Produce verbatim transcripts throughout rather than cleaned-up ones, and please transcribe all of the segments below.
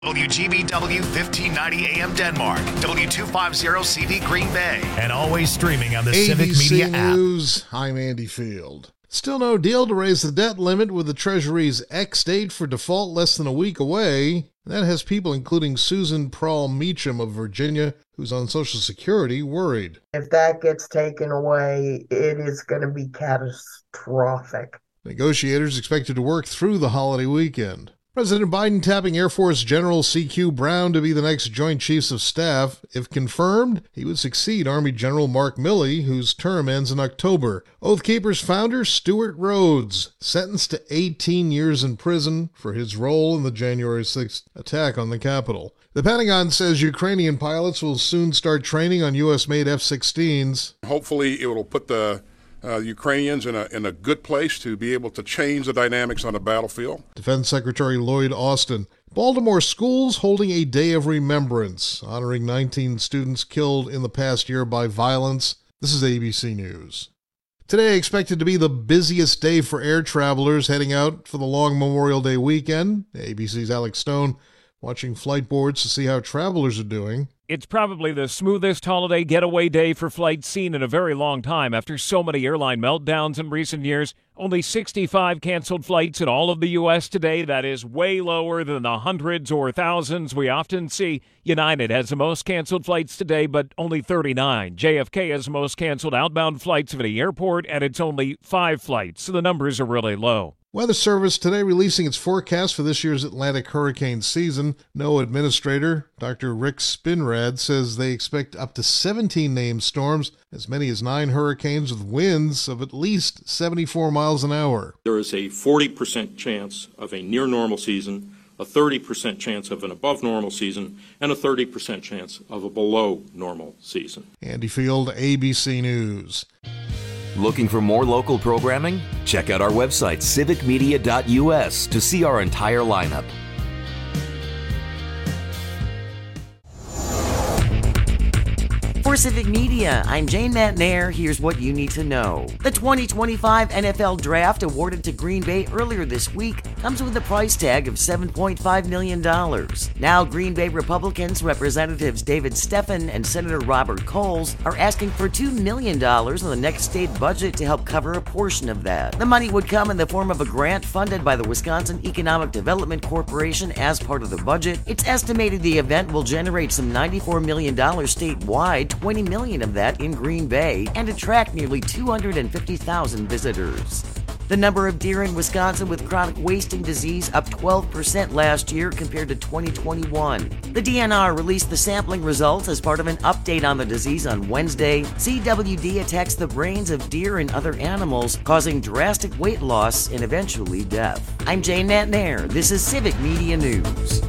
W G B W fifteen ninety A M Denmark, W two fifty C V Green Bay, and always streaming on the Civic Media app. News, I'm Andy Field. Still no deal to raise the debt limit with the Treasury's ex-date for default less than a week away. That has people, including Susan Prawl Meacham of Virginia, who's on Social Security, worried. If that gets taken away, it is going to be catastrophic. Negotiators expected to work through the holiday weekend. President Biden tapping Air Force General C Q Brown to be the next Joint Chiefs of Staff. If confirmed, he would succeed Army General Mark Milley, whose term ends in October. Oath Keepers founder Stuart Rhodes, sentenced to eighteen years in prison for his role in the January sixth attack on the Capitol. The Pentagon says Ukrainian pilots will soon start training on U S-made F sixteens. Hopefully it will put the Uh, Ukrainians in a in a good place to be able to change the dynamics on the battlefield. Defense Secretary Lloyd Austin. Baltimore schools holding a day of remembrance, honoring nineteen students killed in the past year by violence. This is A B C News. Today expected to be the busiest day for air travelers heading out for the long Memorial Day weekend. A B C's Alex Stone watching flight boards to see how travelers are doing. It's probably the smoothest holiday getaway day for flights seen in a very long time after so many airline meltdowns in recent years. Only sixty-five canceled flights in all of the U S today. That is way lower than the hundreds or thousands we often see. United has the most canceled flights today, but only thirty-nine. J F K has the most canceled outbound flights of any airport, and it's only five flights, so the numbers are really low. Weather Service today releasing its forecast for this year's Atlantic hurricane season. NOAA Administrator Doctor Rick Spinrad says they expect up to seventeen named storms, as many as nine hurricanes with winds of at least seventy-four miles an hour. There is a forty percent chance of a near normal season, a thirty percent chance of an above normal season, and a thirty percent chance of a below normal season. Andy Field, A B C News. Looking for more local programming? Check out our website, civic media dot U S, to see our entire lineup. For Civic Media, I'm Jane Matnair. Here's what you need to know. The twenty twenty-five N F L Draft awarded to Green Bay earlier this week comes with a price tag of seven point five million dollars. Now, Green Bay Republicans Representatives David Steffen and Senator Robert Coles are asking for two million dollars in the next state budget to help cover a portion of that. The money would come in the form of a grant funded by the Wisconsin Economic Development Corporation as part of the budget. It's estimated the event will generate some ninety-four million dollars statewide, twenty million dollars of that in Green Bay, and attract nearly two hundred fifty thousand visitors. The number of deer in Wisconsin with chronic wasting disease up twelve percent last year compared to twenty twenty-one. The D N R released the sampling results as part of an update on the disease on Wednesday. C W D attacks the brains of deer and other animals, causing drastic weight loss and eventually death. I'm Jane Matnair. This is Civic Media News.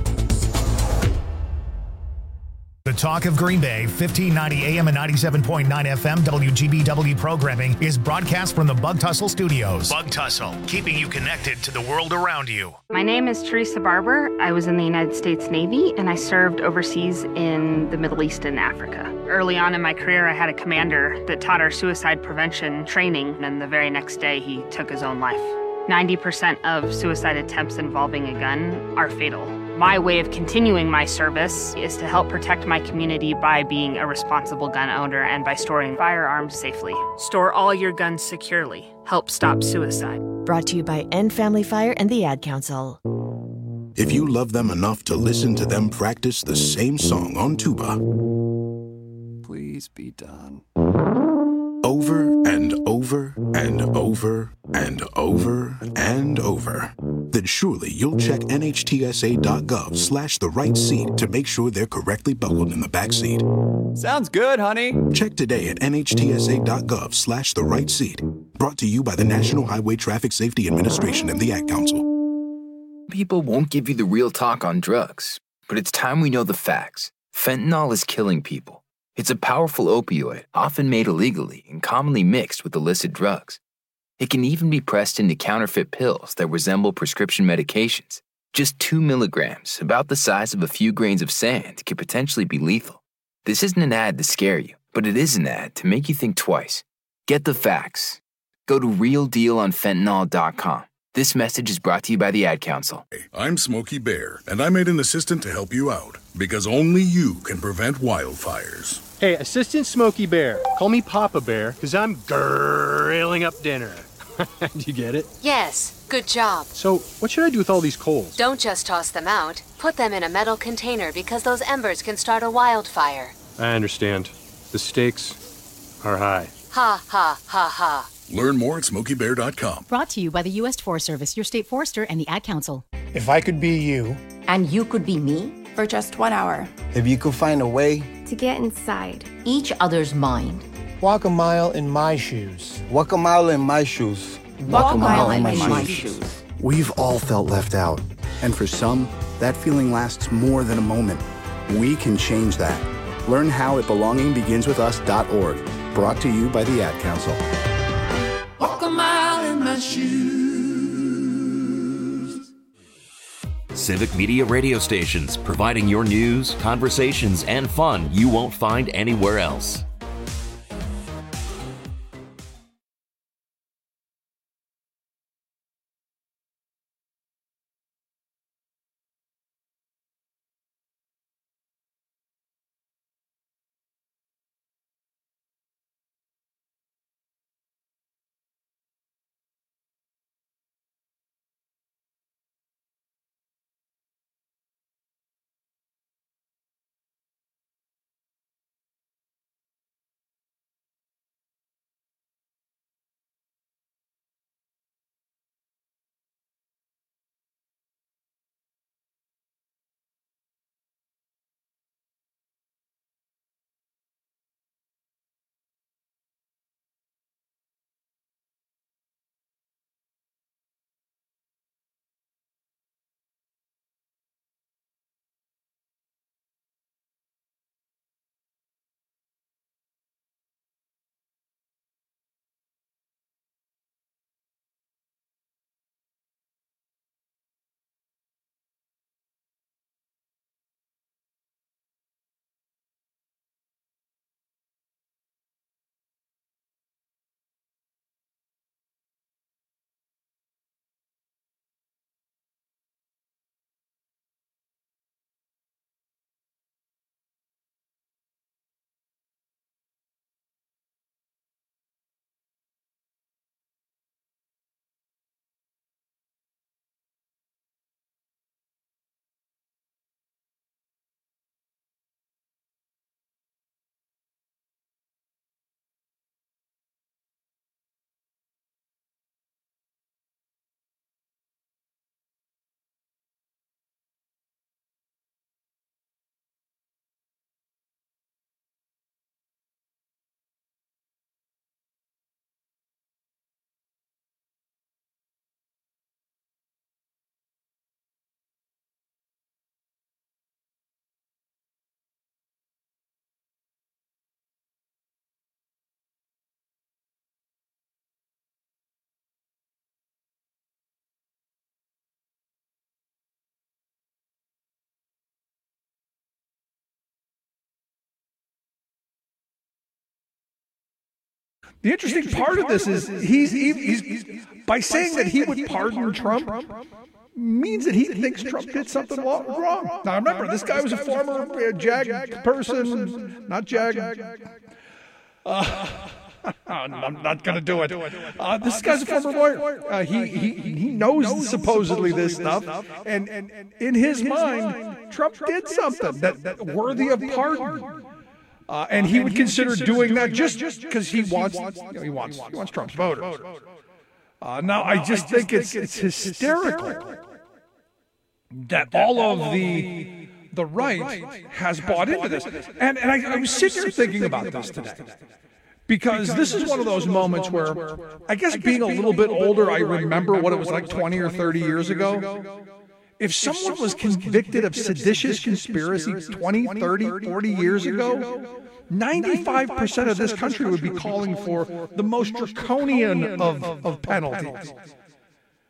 The Talk of Green Bay, fifteen ninety A M and ninety-seven point nine F M W G B W programming is broadcast from the Bug Tussle Studios. Bug Tussle, keeping you connected to the world around you. My name is Teresa Barber. I was in the United States Navy, and I served overseas in the Middle East and Africa. Early on in my career, I had a commander that taught our suicide prevention training, and the very next day, he took his own life. ninety percent of suicide attempts involving a gun are fatal. My way of continuing my service is to help protect my community by being a responsible gun owner and by storing firearms safely. Store all your guns securely. Help stop suicide. Brought to you by End Family Fire and the Ad Council. If you love them enough to listen to them practice the same song on tuba, please be done. Over and over and over and over and over, then surely you'll check N H T S A dot gov slash the right seat to make sure they're correctly buckled in the back seat. Sounds good, honey. Check today at N H T S A dot gov slash the right seat. Brought to you by the National Highway Traffic Safety Administration and the Ad Council. People won't give you the real talk on drugs, but it's time we know the facts. Fentanyl is killing people. It's a powerful opioid, often made illegally and commonly mixed with illicit drugs. It can even be pressed into counterfeit pills that resemble prescription medications. Just two milligrams, about the size of a few grains of sand, could potentially be lethal. This isn't an ad to scare you, but it is an ad to make you think twice. Get the facts. Go to real deal on fentanyl dot com. This message is brought to you by the Ad Council. I'm Smokey Bear, and I made an assistant to help you out, because only you can prevent wildfires. Hey, Assistant Smokey Bear. Call me Papa Bear, because I'm grilling up dinner. Do you get it? Yes, good job. So, what should I do with all these coals? Don't just toss them out. Put them in a metal container because those embers can start a wildfire. I understand. The stakes are high. Ha, ha, ha, ha. Learn more at smokey bear dot com. Brought to you by the U S Forest Service, your state forester, and the Ad Council. If I could be you. And you could be me? For just one hour. If you could find a way. To get inside. Each other's mind. Walk a mile in my shoes. Walk a mile in my shoes. Walk, Walk a mile, mile in, in my, my shoes. shoes. We've all felt left out. And for some, that feeling lasts more than a moment. We can change that. Learn how at belonging begins with us dot org. Brought to you by the Ad Council. Walk a mile in my shoes. Civic Media radio stations, providing your news, conversations, and fun you won't find anywhere else. The interesting, the interesting part, part of this is, is he's, he's, he's, he's, he's by saying that he would pardon Trump, Trump means that he thinks, thinks Trump did something wrong. wrong. Now remember, this guy was a former uh, JAG person, not JAG. Uh, I'm not going to do it. Uh, this guy's a former lawyer. Uh, he, he, he knows supposedly this stuff, and in his mind, Trump did something that, that worthy of pardon. Uh, and he would consider doing that just because he wants, you know, he wants, he wants Trump's voters. Uh, now, I just think it's it's hysterical that all of the the right has bought into this. And and I, I was sitting here thinking about this today because this is one of those moments where I guess being a little bit older, I remember what it was like twenty or thirty years ago. If someone was convicted of seditious conspiracy twenty, thirty, forty years ago, ninety-five percent of this country would be calling for the most draconian of, of penalties.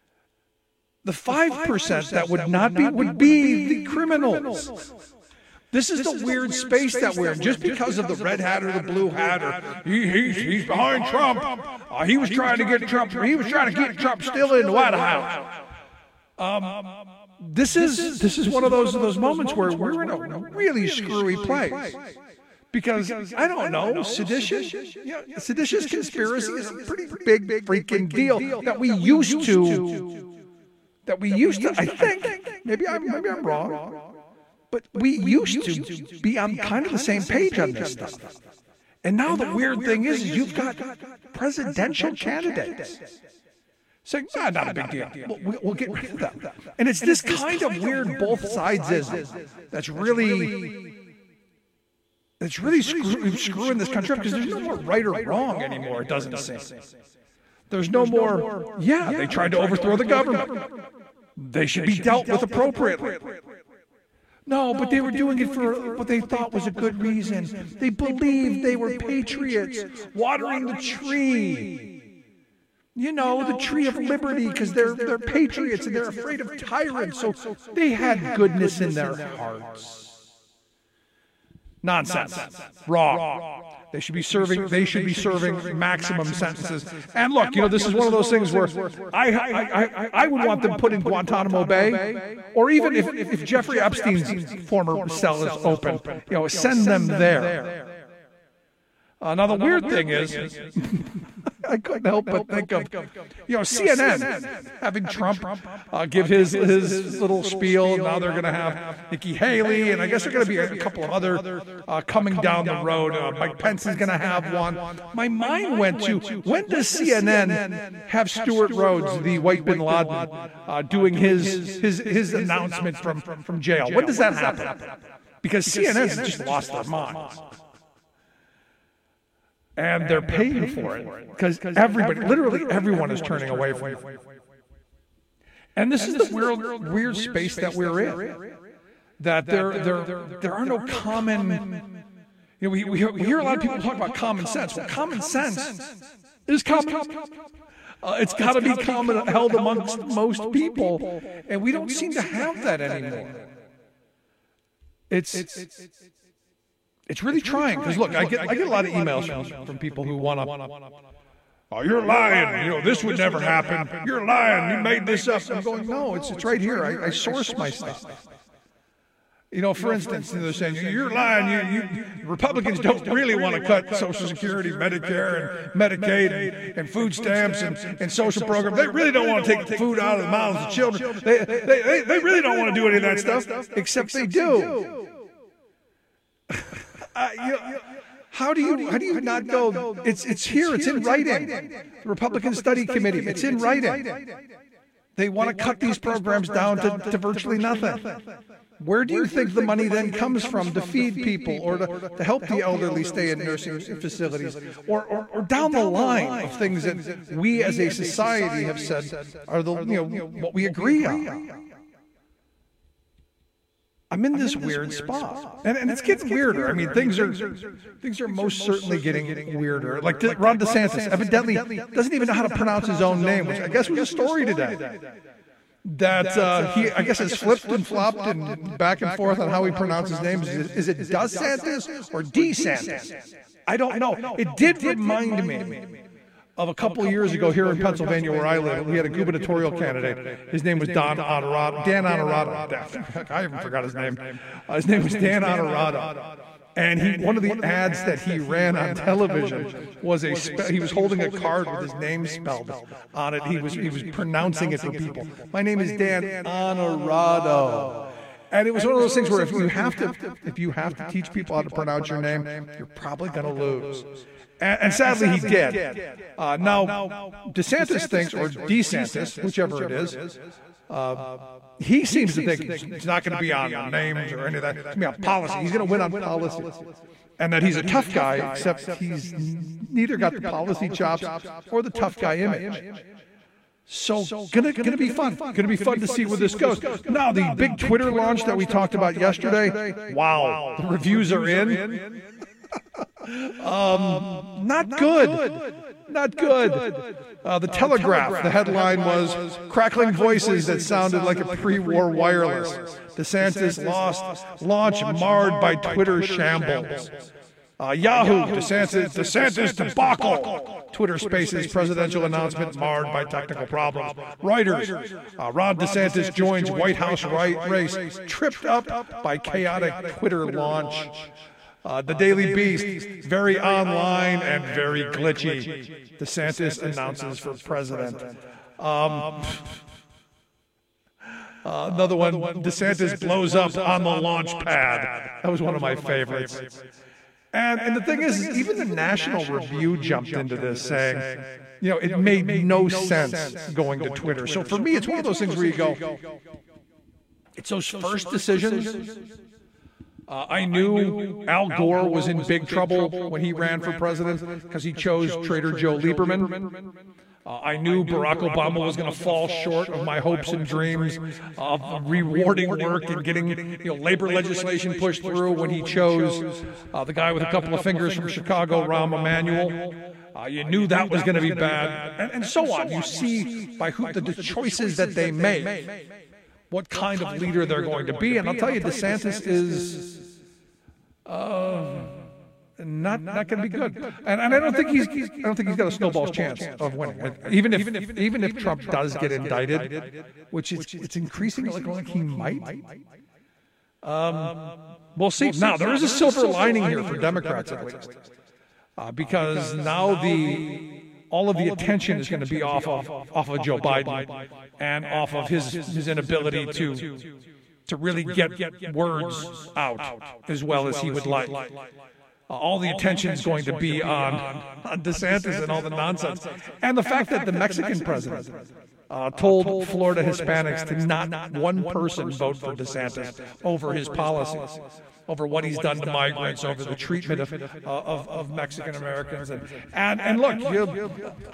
The five percent that would not be would be the criminals. This is the weird space that we're in. Just because of the red hat or the blue hat, or he, he's, he's behind Trump. Uh, he was trying to get Trump. He was trying to get Trump still in the White House. Um, this is this is one of those those moments where we're in a really screwy place. Because, I don't know, sedition? Yeah, seditious conspiracy is a pretty big freaking deal that we used to, that we used to, I think, maybe I'm, maybe I'm wrong, but we used to be on kind of the same page on this stuff. And now the weird thing is, is you've got presidential candidates saying, ah, not a big deal, we'll, we'll get rid of them. And it's this kind of weird both sides-ism that's really... It's really screw, screwing this country up because there's no more right or wrong anymore, it doesn't seem. There's no more, yeah, they tried to overthrow the government. They should be dealt with appropriately. No, but they were doing it for what they thought was a good reason. They believed they were patriots, watering the tree. You know, the tree of liberty, because they're, they're patriots and they're afraid of tyrants, so they had goodness in their hearts. Nonsense. Wrong. They should be serving. They should be serving maximum sentences. And look, you know, this is one of those things where I, I, I, I would want them put in Guantanamo Bay, or even if, if Jeffrey Epstein's former cell is open, you know, send them there. Uh, now the weird thing is, I couldn't help but think of, you know, C N N having Trump uh, give his his little spiel. Now they're going to have Nikki Haley, and I guess there are going to be a couple of other uh, coming down the road. Uh, Mike Pence is going to have one. My mind went to, when does C N N have Stuart Rhodes, the white Bin Laden, uh, doing his his his announcement from from jail? When does that happen? Because C N N has just lost their minds. And they're paying for it because everybody, literally everyone is turning away from it. And this is the weird, weird space that we're in. That there, there, there are no common. You know, we, we hear a lot of people talk about common sense. Well, common sense is common. Uh, it's got to be common, held amongst most people, and we don't seem to have that anymore. It's. it's It's really trying, because look, I get I get a lot of emails from, from people who want to, oh, you're lying, you know, this would never happen, you're lying, you made this up. I'm going, no, it's it's right here, I, I source my stuff. You know, for instance, they're saying, you're lying, you, you Republicans don't really want to cut Social Security, Medicare, and Medicaid, and, and food stamps, and, and social programs. They really don't want to take food out of the mouths of children. They, they, they, they really don't want to do any of that stuff, except they do. Uh, you know, how do you how do you not go? It's it's here. It's in writing. The Republican Study Committee. It's in writing. They want to cut these programs down to, to virtually nothing. Where do you think the money then comes from to feed people, or to, to help the elderly stay in nursing facilities, or, or or down the line of things that we as a society have said are the you know what we agree on? I'm in this weird spot, and, and it's getting weirder. I mean, things are things are most certainly getting weirder. Like Ron DeSantis evidently doesn't even know how to pronounce his own name, which I guess was a story today. That uh, he, I guess, has flipped and flopped and back and forth on how he pronounces names. Is it DeSantis or DeSantis? I don't know. It did remind me of a couple of years ago here in Pennsylvania where I live. We had a gubernatorial candidate. His name was Don Honorado. Dan Honorado. I even forgot his name. Uh, his name was Dan Honorado. And he, one of the ads that he ran on television was a, spe- he was holding a card with his name spelled on it. He was, he was pronouncing it for people. My name is Dan Honorado. And it was one of those things where if you have to, if you have to teach people how to pronounce your name, you're probably going to lose. And, and sadly, he did. Uh, now, DeSantis thinks, or DeSantis, whichever it is, uh, he seems to think it's not going to be on names or any of that. It's going to be on policy. He's going to win on policy. And that he's a tough guy, except he's neither got the policy chops or the tough guy image. So, gonna gonna be fun. Gonna be fun to see where this goes. Now, the big Twitter launch that we talked about yesterday. Wow, the reviews are in. um, not good. Not good. Uh, the Telegraph. The headline was "Crackling voices that sounded like a pre-war wireless." DeSantis lost launch marred by Twitter shambles. Uh, Yahoo, DeSantis, DeSantis debacle. Twitter Spaces presidential announcement marred by technical problems. Reuters, uh, Ron DeSantis joins White House right race, tripped up by chaotic Twitter launch. Uh, the Daily Beast, very online and very glitchy. DeSantis announces for president. Um, uh, another one, DeSantis blows up on the launch pad. That was one of my favorites. And, and the thing is, is, even the National Review jumped into this saying, you know, it made no sense going to Twitter. So for me, it's one of those things where you go, it's those first decisions. Uh, I knew Al Gore was in big trouble when he ran for president because he chose Trader Joe Lieberman. Uh, I knew Barack Obama was going to fall short of my hopes and dreams of rewarding work and getting, you know, labor legislation pushed through when he chose uh, the guy with a couple of fingers from Chicago, Rahm Emanuel. Uh, you knew that was going to be bad, and, and so on. You see by who the, the choices that they make, what kind of leader they're going to be. And I'll tell you, DeSantis is uh, not not going to be good. And, and I don't think he's I don't think he's got a snowball's chance of winning. Even if even if Trump does get indicted, which is it's increasing like, like he might. Um, we'll see. Now there is a silver lining here for Democrats at least, uh, because now the. All of the attention is going to be off of off of Joe Biden and off of his his inability to to really get words out as well as he would like. Uh, all the attention is going to be on, on DeSantis and all the nonsense, and the fact that the Mexican president uh, told Florida Hispanics to not one person vote for DeSantis over his policies, over what he's done to migrants, over the treatment of uh, of, of Mexican Americans, and and, and look, you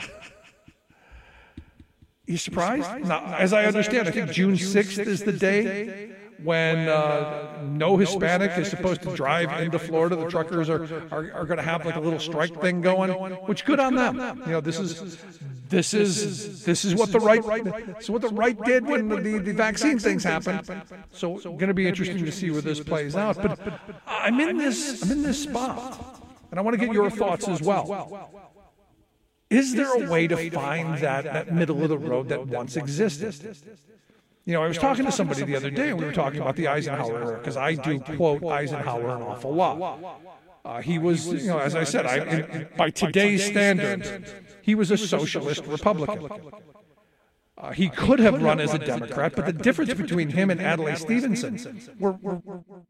you surprised? Now, as I understand, I think June sixth is the day when uh, no Hispanic is supposed to drive into Florida. The truckers are are, are going to have like a little strike thing going, which good on them. You know, this is this is this is what the right this is what the right did when the, the, the vaccine things happened. So it's going to be interesting to see where this plays out. But I'm in this I'm in this spot, and I want to get your thoughts as well. Is there a way to find that that middle of the road that once existed? You know, I was talking to somebody the other day, and we were talking about the Eisenhower era, because I do quote Eisenhower an awful lot. Uh, he was, you know, as I said, I, in, by today's standards, he was a socialist Republican. Uh, he could have run as a Democrat, but the difference between him and Adlai Stevenson were... were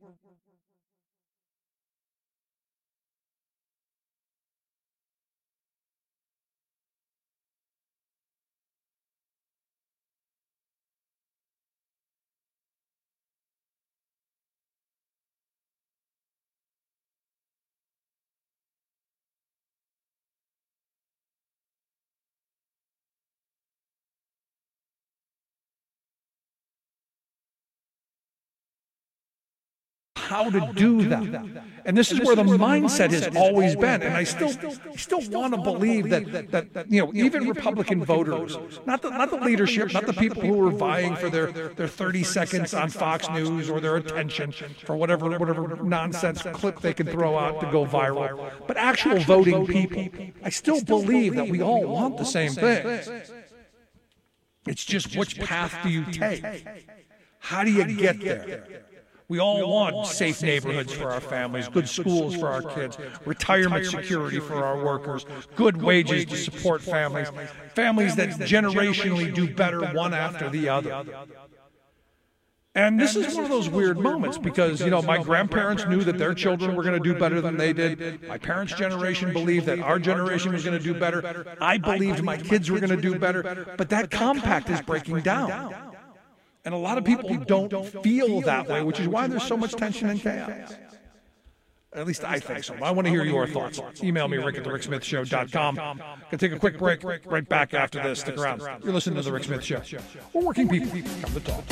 how to do that. And this is where the mindset has always been. And I still I still want to believe that, that, you know, even Republican voters, not the, not the leadership, not the people who are vying for their, their thirty seconds on Fox News or their attention for whatever, whatever nonsense clip they can throw out to go viral, but actual voting people. I still believe that we all want the same thing. It's just which path do you take? How do you get there? We all want safe neighborhoods for our families, good schools for our kids, retirement security for our workers, good wages to support families, families that generationally do better one after the other. And this is one of those weird moments because, you know, my grandparents knew that their children were going to do better than they did. My parents' generation believed that our generation was going to do better. I believed my kids were going to do better. But that compact is breaking down. And a lot of people don't feel that way, which is why there's so much tension and chaos. At least I think so. I want to hear your thoughts. Email me, rick at the rick smith show dot com. Going to take a quick break. Right back after this. Stick around. You're listening to The Rick Smith Show. We're working people. Come to talk.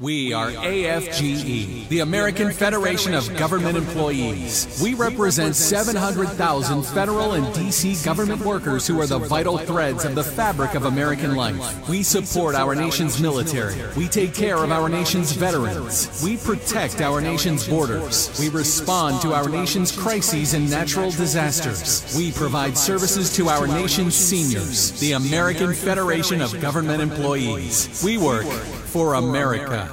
We are A F G E, the American Federation of Government Employees. We represent seven hundred thousand federal and D C government workers who are the vital threads of the fabric of American life. We support our nation's military. We take care of our nation's veterans. We protect our nation's borders. We respond to our nation's crises and natural disasters. We provide services to our nation's seniors. The American Federation of Government Employees. We work for America.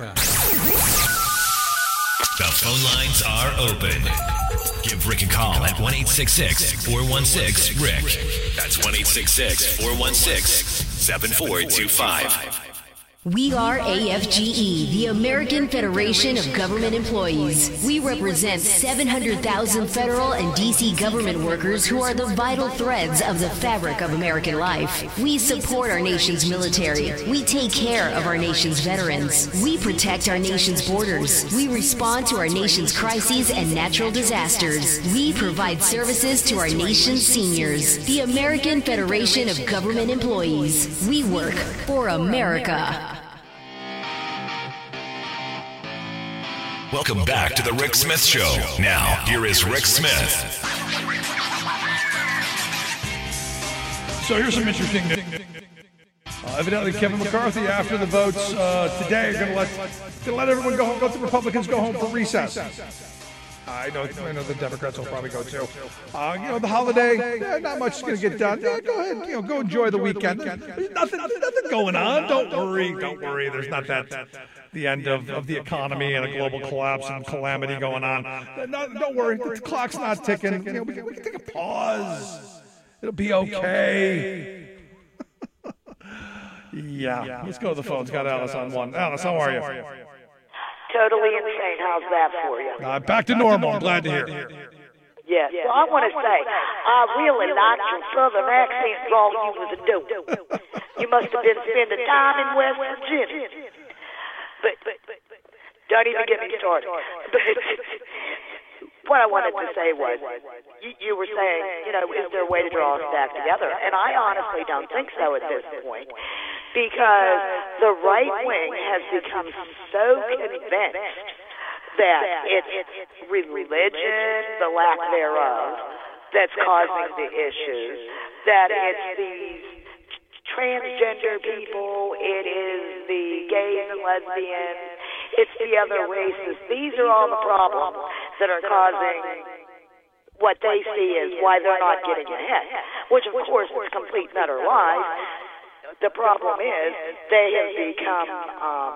The phone lines are open. Give Rick a call at one eight six six, four one six, Rick. That's one eight six six, four one six, seven four two five. We are A F G E, the American Federation of Government Employees. We represent seven hundred thousand federal and D C government workers who are the vital threads of the fabric of American life. We support our nation's military. We take care of our nation's veterans. We protect our nation's borders. We respond to our nation's crises and natural disasters. We provide services to our nation's seniors. The American Federation of Government Employees. We work for America. Welcome back to the Rick Smith Show. Now, here is Rick Smith. So here's some interesting news. Uh, evidently, Kevin McCarthy, after the votes uh, today, are going to let going to let everyone go home. Let the Republicans go home for recess. I know, I know the Democrats will probably go too. Uh, you know, the holiday, eh, not much is going to get done. Yeah, go ahead, you know, go enjoy the weekend. There's nothing, nothing going on. Don't worry, don't worry. There's not that. The end of, of the economy and a global collapse and calamity going on. No, don't worry, the clock's not ticking. You know, we, can, we can take a pause. It'll be okay. yeah, let's go to the phones. Got Alice on one. Alice, how are you? Totally insane. How's that for you? Uh, back to normal. I'm glad to hear. Yes. So I want to say, I really liked your southern accent while you was a dope. You must have been spending time in West Virginia. But, but, but, but don't even get me started. But what I wanted to say was, you, you were saying, you know, is there a way to draw us back together? And I honestly don't think so at this point, because the right wing has become so convinced that it's religion, the lack thereof, that's causing the issues, that it's these transgender people, it is the gays and lesbians, it's the other races. These are all the problems that are causing what they see as why they're not getting ahead, which of course is complete and utter lies. The problem is they have become, um,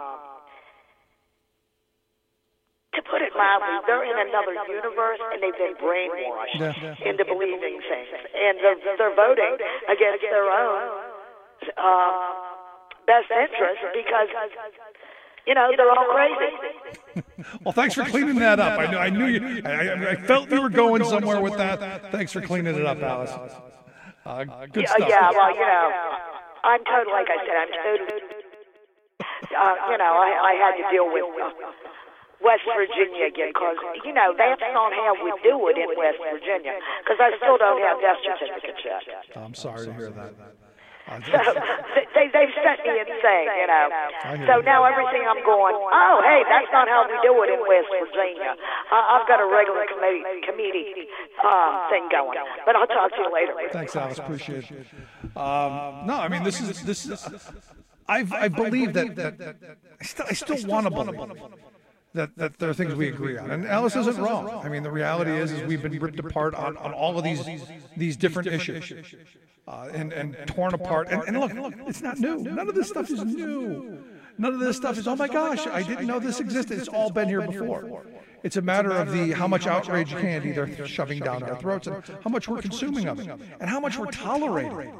to put it mildly, they're in another universe and they've been brainwashed yeah, yeah. into believing things. And they're, they're voting against their own Uh, best interest because, you know, they're all crazy. Well, thanks for cleaning that up. I knew, I knew you. I, I felt you were going somewhere with that. Thanks for cleaning it up, Alice. Uh, good yeah, stuff. Yeah, well, you know, I'm totally, like I said, I'm totally, uh, you know, I, I had to deal with uh, West Virginia again because, you know, that's not how we do it in West Virginia because I still don't have death certificates yet. I'm sorry to hear that. So they, they've sent me insane, you know. So now everything I'm going, oh, hey, that's not how we do it in West Virginia. Uh, I've got a regular committee, committee uh, thing going. But I'll talk to you later. Thanks, Alice. Appreciate it. Um, no, I mean, this is, this is, uh, I've, I believe that, that, that I still, I still want to believe that, that there are things we agree on. And Alice isn't wrong. I mean, the reality is, is we've been ripped apart on, on all of these, these different issues. Uh, and, and torn apart. And, and look, look, it's not new. None of this stuff is new. None of this stuff is, oh my gosh, I didn't know this existed. It's all been here before. It's a matter of the how much outrage you can't either shoving down our throats and how much we're consuming of it and how much we're tolerating.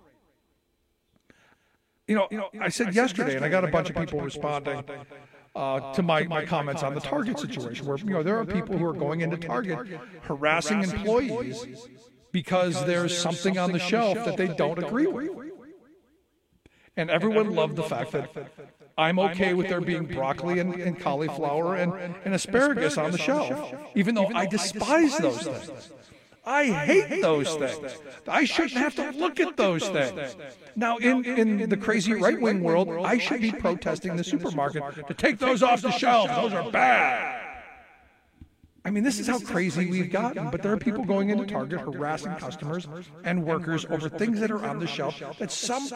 You know, I said yesterday, and I got a bunch of people responding uh, to my, my comments on the Target situation, where, you know, there are people who are going into Target harassing employees because there's something on the shelf that they don't agree with. And everyone loved the fact that I'm okay with there being broccoli and, and cauliflower and, and asparagus on the shelf, even though I despise those things. I hate those things. I shouldn't have to look at those things. Now, in, in the crazy right-wing world, I should be protesting the supermarket to take those off the shelves. Those are bad. I mean, this is how crazy we've gotten, but there are people going into Target harassing customers and workers over things that are on the shelf that some...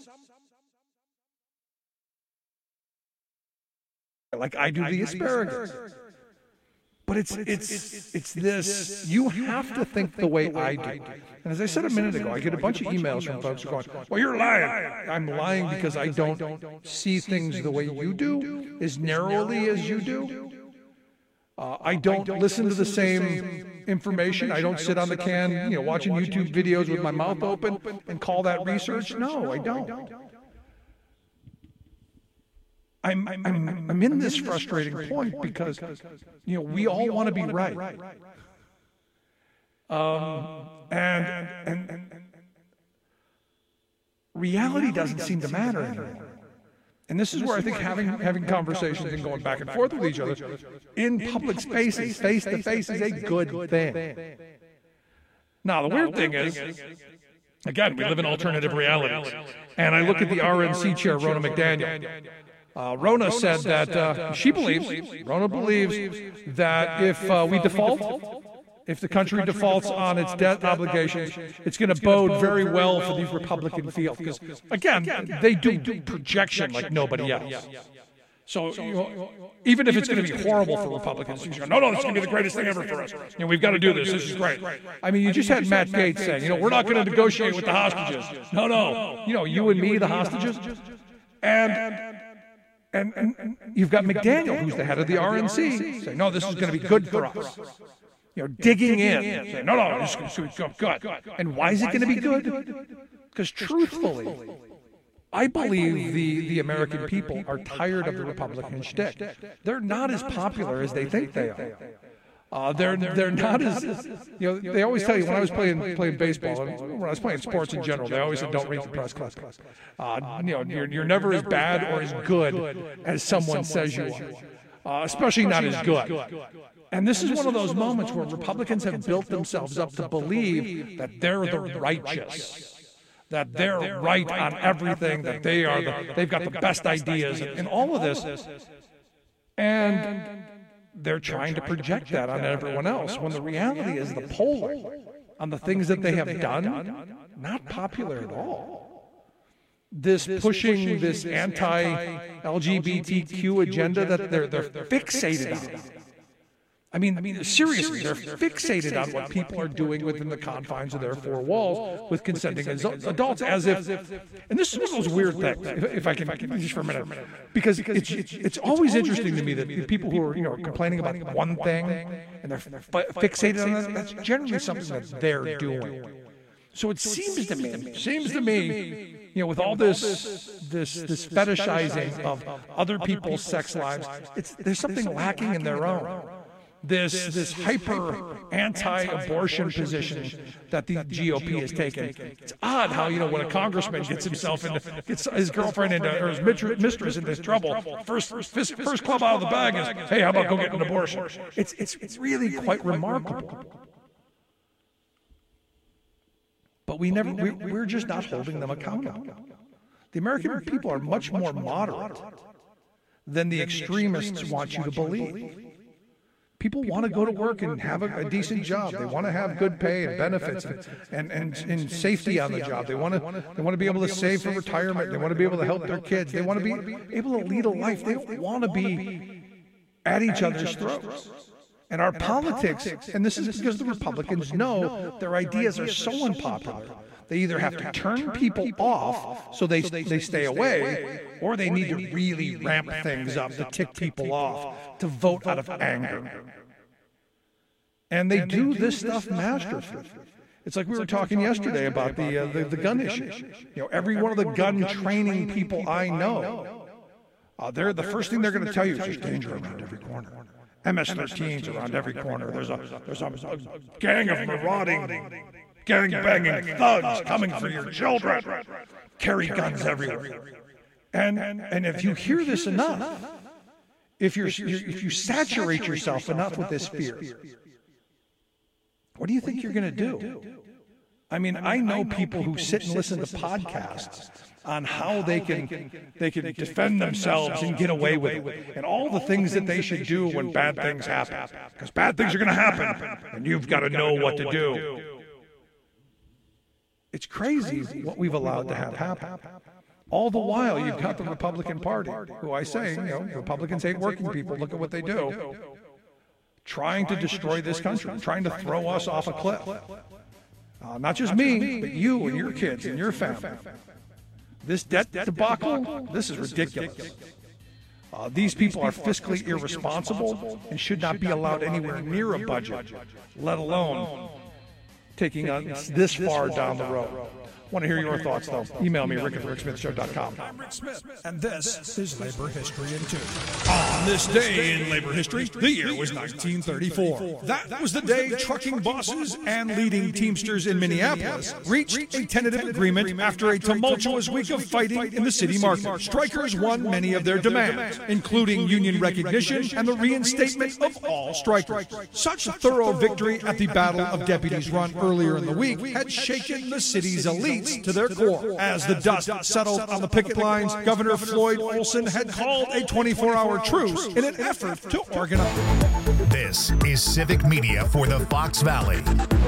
like I do the asparagus. But it's it's it's this, you have to think the way I do. And as I said a minute ago, I get a bunch of emails from folks who are going, well, you're lying. I'm lying because I don't see things the way you do, as narrowly as you do. Uh, I don't listen to the same information. I don't sit on the can, you know, watching YouTube videos with my mouth open and call that research. No, I don't. I'm, I'm, I'm, I'm in this frustrating point because, you know, we all want to be right. Um, and, and, and reality doesn't seem to matter anymore. And this is where I think having, having conversations and going back and forth with each other in public spaces, face to face, is a good thing. Now, the weird thing is, again, we live in alternative realities. And I look at the R N C chair, Ronna McDaniel. Uh, Ronna said that uh, she believes, Ronna believes that if uh, we default, if the country defaults on its debt obligations, it's going to bode very well for the Republican field. Because, again, they do projection like nobody else. So, you know, even if it's going to be horrible for Republicans, you go, no, no, this is going to be the greatest thing ever for us. You know, we've got to do this. This is great. I mean, you just had Matt Gaetz saying, you know, we're not going to negotiate with the hostages. No, no. You know, you and me, the hostages. And... And, and, and you've got McDaniel, who's the head of the R N C, saying, no, this is going to be good for us. You know, digging in, saying, no, no, this is going to be good. And why is it going to be good? Because truthfully, I believe the, the American people are tired of the Republican shtick. They're not as popular as they think they are. Uh, they're they're not as, you know, they always tell you, when I was playing playing baseball, when I was playing sports in general, they always said, don't read the press club. Uh, you know, you're, you're never as bad or as good as someone says you are, uh, especially not as good. And this is one of those moments where Republicans have built themselves up to believe that they're the righteous, that they're right on everything, that they are the, they've got the best ideas in all of this. And they're trying to project that on everyone else, when the reality is the polling on the things that they have done, not popular at all. This pushing this anti-L G B T Q agenda that they're, they're fixated on. I mean, I mean, seriously, they're fixated on what people are doing within the confines of their four walls with consenting adults, as if, and this is one of those weird things, if, if I can, just for a minute, because it's, it's, it's always interesting to me that the people who are, you know, complaining about one thing and they're fixated on that, that's generally something that they're doing. So it seems to me, seems to me, you know, with all this, this, this fetishizing of other people's sex lives, it's, there's something lacking in their own. This, this hyper anti-abortion position that the G O P has taken. It's odd how, you know, when a congressman gets himself into, gets his girlfriend into, or his mistress into trouble, first, first, first club out of the bag is, hey, how about go get an abortion? It's, it's, it's really quite remarkable. But we never, we, we're just not holding them accountable. The American people are much more moderate than the extremists want you to believe. People want to go to work and have a, a decent job. They want to have good pay and benefits and, and, and, and safety on the job. They want to they want to be able to save for retirement. They want to be able to help their kids. They want to be able to lead a life. They don't want to be at each other's throats. And our politics, and this is because the Republicans know their ideas are so unpopular, they either have to turn people off so they, they stay away, or they need to really ramp things up to tick people off, to vote out of anger. And they do this stuff masterfully. It's like we were talking yesterday about the, uh, the, the gun issue. You know, every one of the gun training people I know, uh, they're the first thing they're going to tell you is there's danger around every corner. M S thirteens around every corner. There's a, there's a, a gang of marauding, gang-banging thugs coming for your children. Carry guns everywhere. And, and if you hear this enough, if, you're, if you saturate yourself enough with this fear, What do you think you're going to do? I mean, I know people who sit and listen to podcasts on how they can they can defend themselves and get away with it, and all the things that they should do when bad things happen. Because bad things are going to happen, and you've got to know what to do. It's crazy what we've allowed to have happen. All the while, you've got the Republican Party, who I say, you know, Republicans hate working people. Look at what they do. Trying to destroy this country, trying to throw us off a cliff. Uh, not just me, but you and your kids and your family. This debt debacle, this is ridiculous. Uh, these people are fiscally irresponsible and should not be allowed anywhere near a budget, let alone taking us this far down the road. Want to hear your thoughts, though? Email me, rick at the rick smith show dot com. I'm Rick Smith, and this is Labor History in Two. On this day in labor history, the year was nineteen thirty-four. That was the day trucking bosses and leading Teamsters in Minneapolis reached a tentative agreement after a tumultuous week of fighting in the city market. Strikers won many of their demands, including union recognition and the reinstatement of all strikers. Such a thorough victory at the Battle of Deputies Run earlier in the week had shaken the city's elite to their core. As the dust settled on the picket lines, Governor Floyd Olson had called a twenty-four hour truce in an effort to organize. This is Civic Media for the Fox Valley.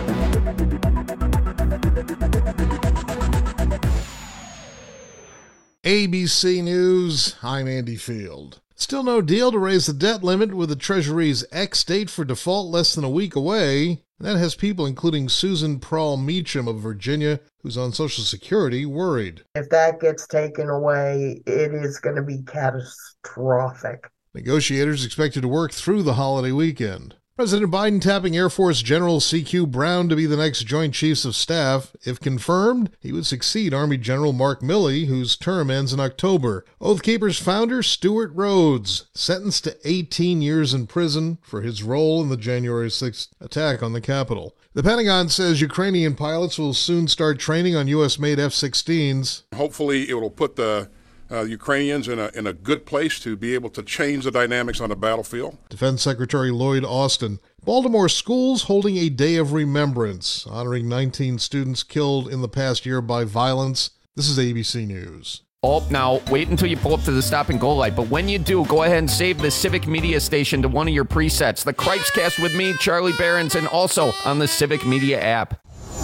A B C News, I'm Andy Field. Still no deal to raise the debt limit with the Treasury's ex-date for default less than a week away. That has people, including Susan Prawl Meacham of Virginia, who's on Social Security, worried. If that gets taken away, it is going to be catastrophic. Negotiators expected to work through the holiday weekend. President Biden tapping Air Force General C Q Brown to be the next Joint Chiefs of Staff. If confirmed, he would succeed Army General Mark Milley, whose term ends in October. Oath Keepers founder Stuart Rhodes, sentenced to eighteen years in prison for his role in the January sixth attack on the Capitol. The Pentagon says Ukrainian pilots will soon start training on U S-made F sixteens. Hopefully it will put the Uh, Ukrainians in a in a good place to be able to change the dynamics on the battlefield. Defense Secretary Lloyd Austin. Baltimore schools holding a day of remembrance, honoring nineteen students killed in the past year by violence. This is A B C News. Oh, now, wait until you pull up to the stop and go light. But when you do, go ahead and save the Civic Media Station to one of your presets. The Cripescast with me, Charlie Behrens, and also on the Civic Media app.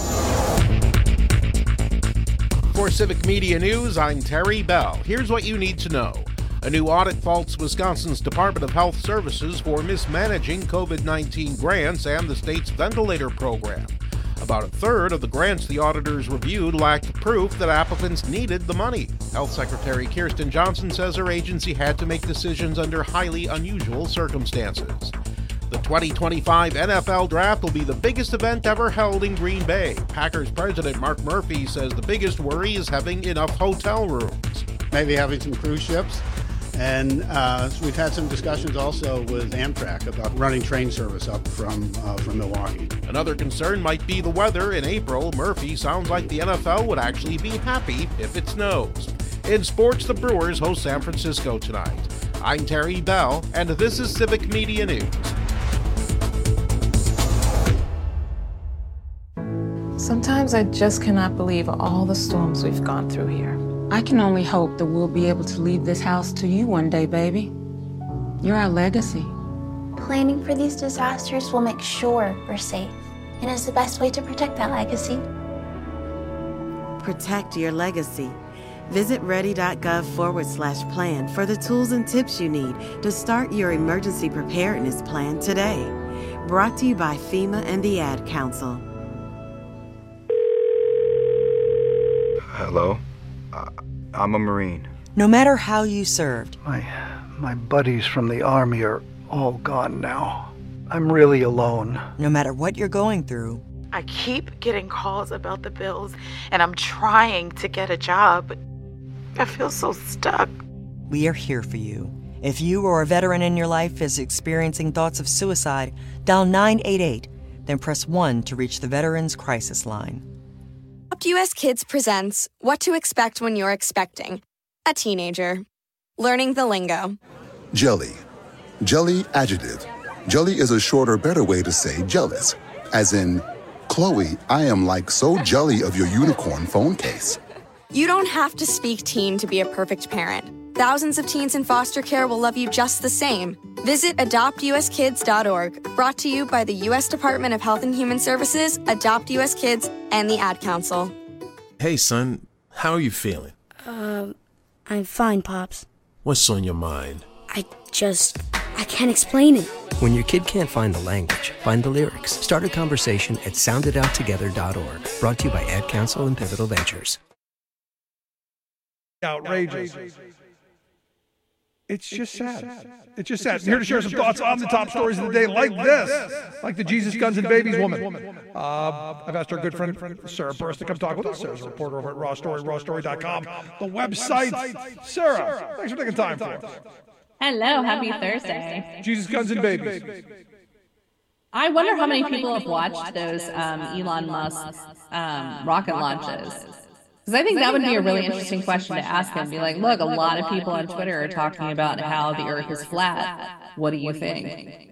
For Civic Media News, I'm Terry Bell. Here's what you need to know. A new audit faults Wisconsin's Department of Health Services for mismanaging COVID nineteen grants and the state's ventilator program. About a third of the grants the auditors reviewed lacked proof that applicants needed the money. Health Secretary Kirsten Johnson says her agency had to make decisions under highly unusual circumstances. The twenty twenty-five N F L Draft will be the biggest event ever held in Green Bay. Packers president Mark Murphy says the biggest worry is having enough hotel rooms. Maybe having some cruise ships. And uh, so we've had some discussions also with Amtrak about running train service up from uh, from Milwaukee. Another concern might be the weather in April. Murphy sounds like the N F L would actually be happy if it snows. In sports, the Brewers host San Francisco tonight. I'm Terry Bell, and this is Civic Media News. Sometimes I just cannot believe all the storms we've gone through here. I can only hope that we'll be able to leave this house to you one day, baby. You're our legacy. Planning for these disasters will make sure we're safe, and is the best way to protect that legacy. Protect your legacy. Visit ready.gov forward slash plan for the tools and tips you need to start your emergency preparedness plan today. Brought to you by FEMA and the Ad Council. Hello? Uh, I'm a Marine. No matter how you served. My, my buddies from the Army are all gone now. I'm really alone. No matter what you're going through. I keep getting calls about the bills, and I'm trying to get a job, but I feel so stuck. We are here for you. If you or a veteran in your life is experiencing thoughts of suicide, dial nine eight eight, then press one to reach the Veterans Crisis Line. U S Kids presents What to Expect When You're Expecting a Teenager. Learning the lingo. Jelly. Jelly adjective. Jelly is a shorter, better way to say jealous, as in Chloe, I am like so jelly of your unicorn phone case. You don't have to speak teen to be a perfect parent. Thousands of teens in foster care will love you just the same. Visit adopt u s kids dot org, brought to you by the U S Department of Health and Human Services, Adopt U S Kids, and the Ad Council. Hey, son, how are you feeling? Um, I'm fine, Pops. What's on your mind? I just, I can't explain it. When your kid can't find the language, find the lyrics. Start a conversation at sound it out together dot org. Brought to you by Ad Council and Pivotal Ventures. Outrageous. It's just sad. It's just sad. Here to share some thoughts on the top stories of the day, like this, like the Jesus, Guns, and Babies woman. Uh, I've asked our good friend Sarah Burris to come talk with us. Sarah's a reporter over at Raw Story, raw story dot com, the website. Sarah, thanks for taking time for us. Hello, happy Thursday. Jesus, Guns, and Babies. I wonder how many people have watched those um, Elon Musk um, rocket launches. Because I think that would be a really interesting question to ask him. Be like, look, a lot of people on Twitter are talking about how the Earth is flat. What do you think?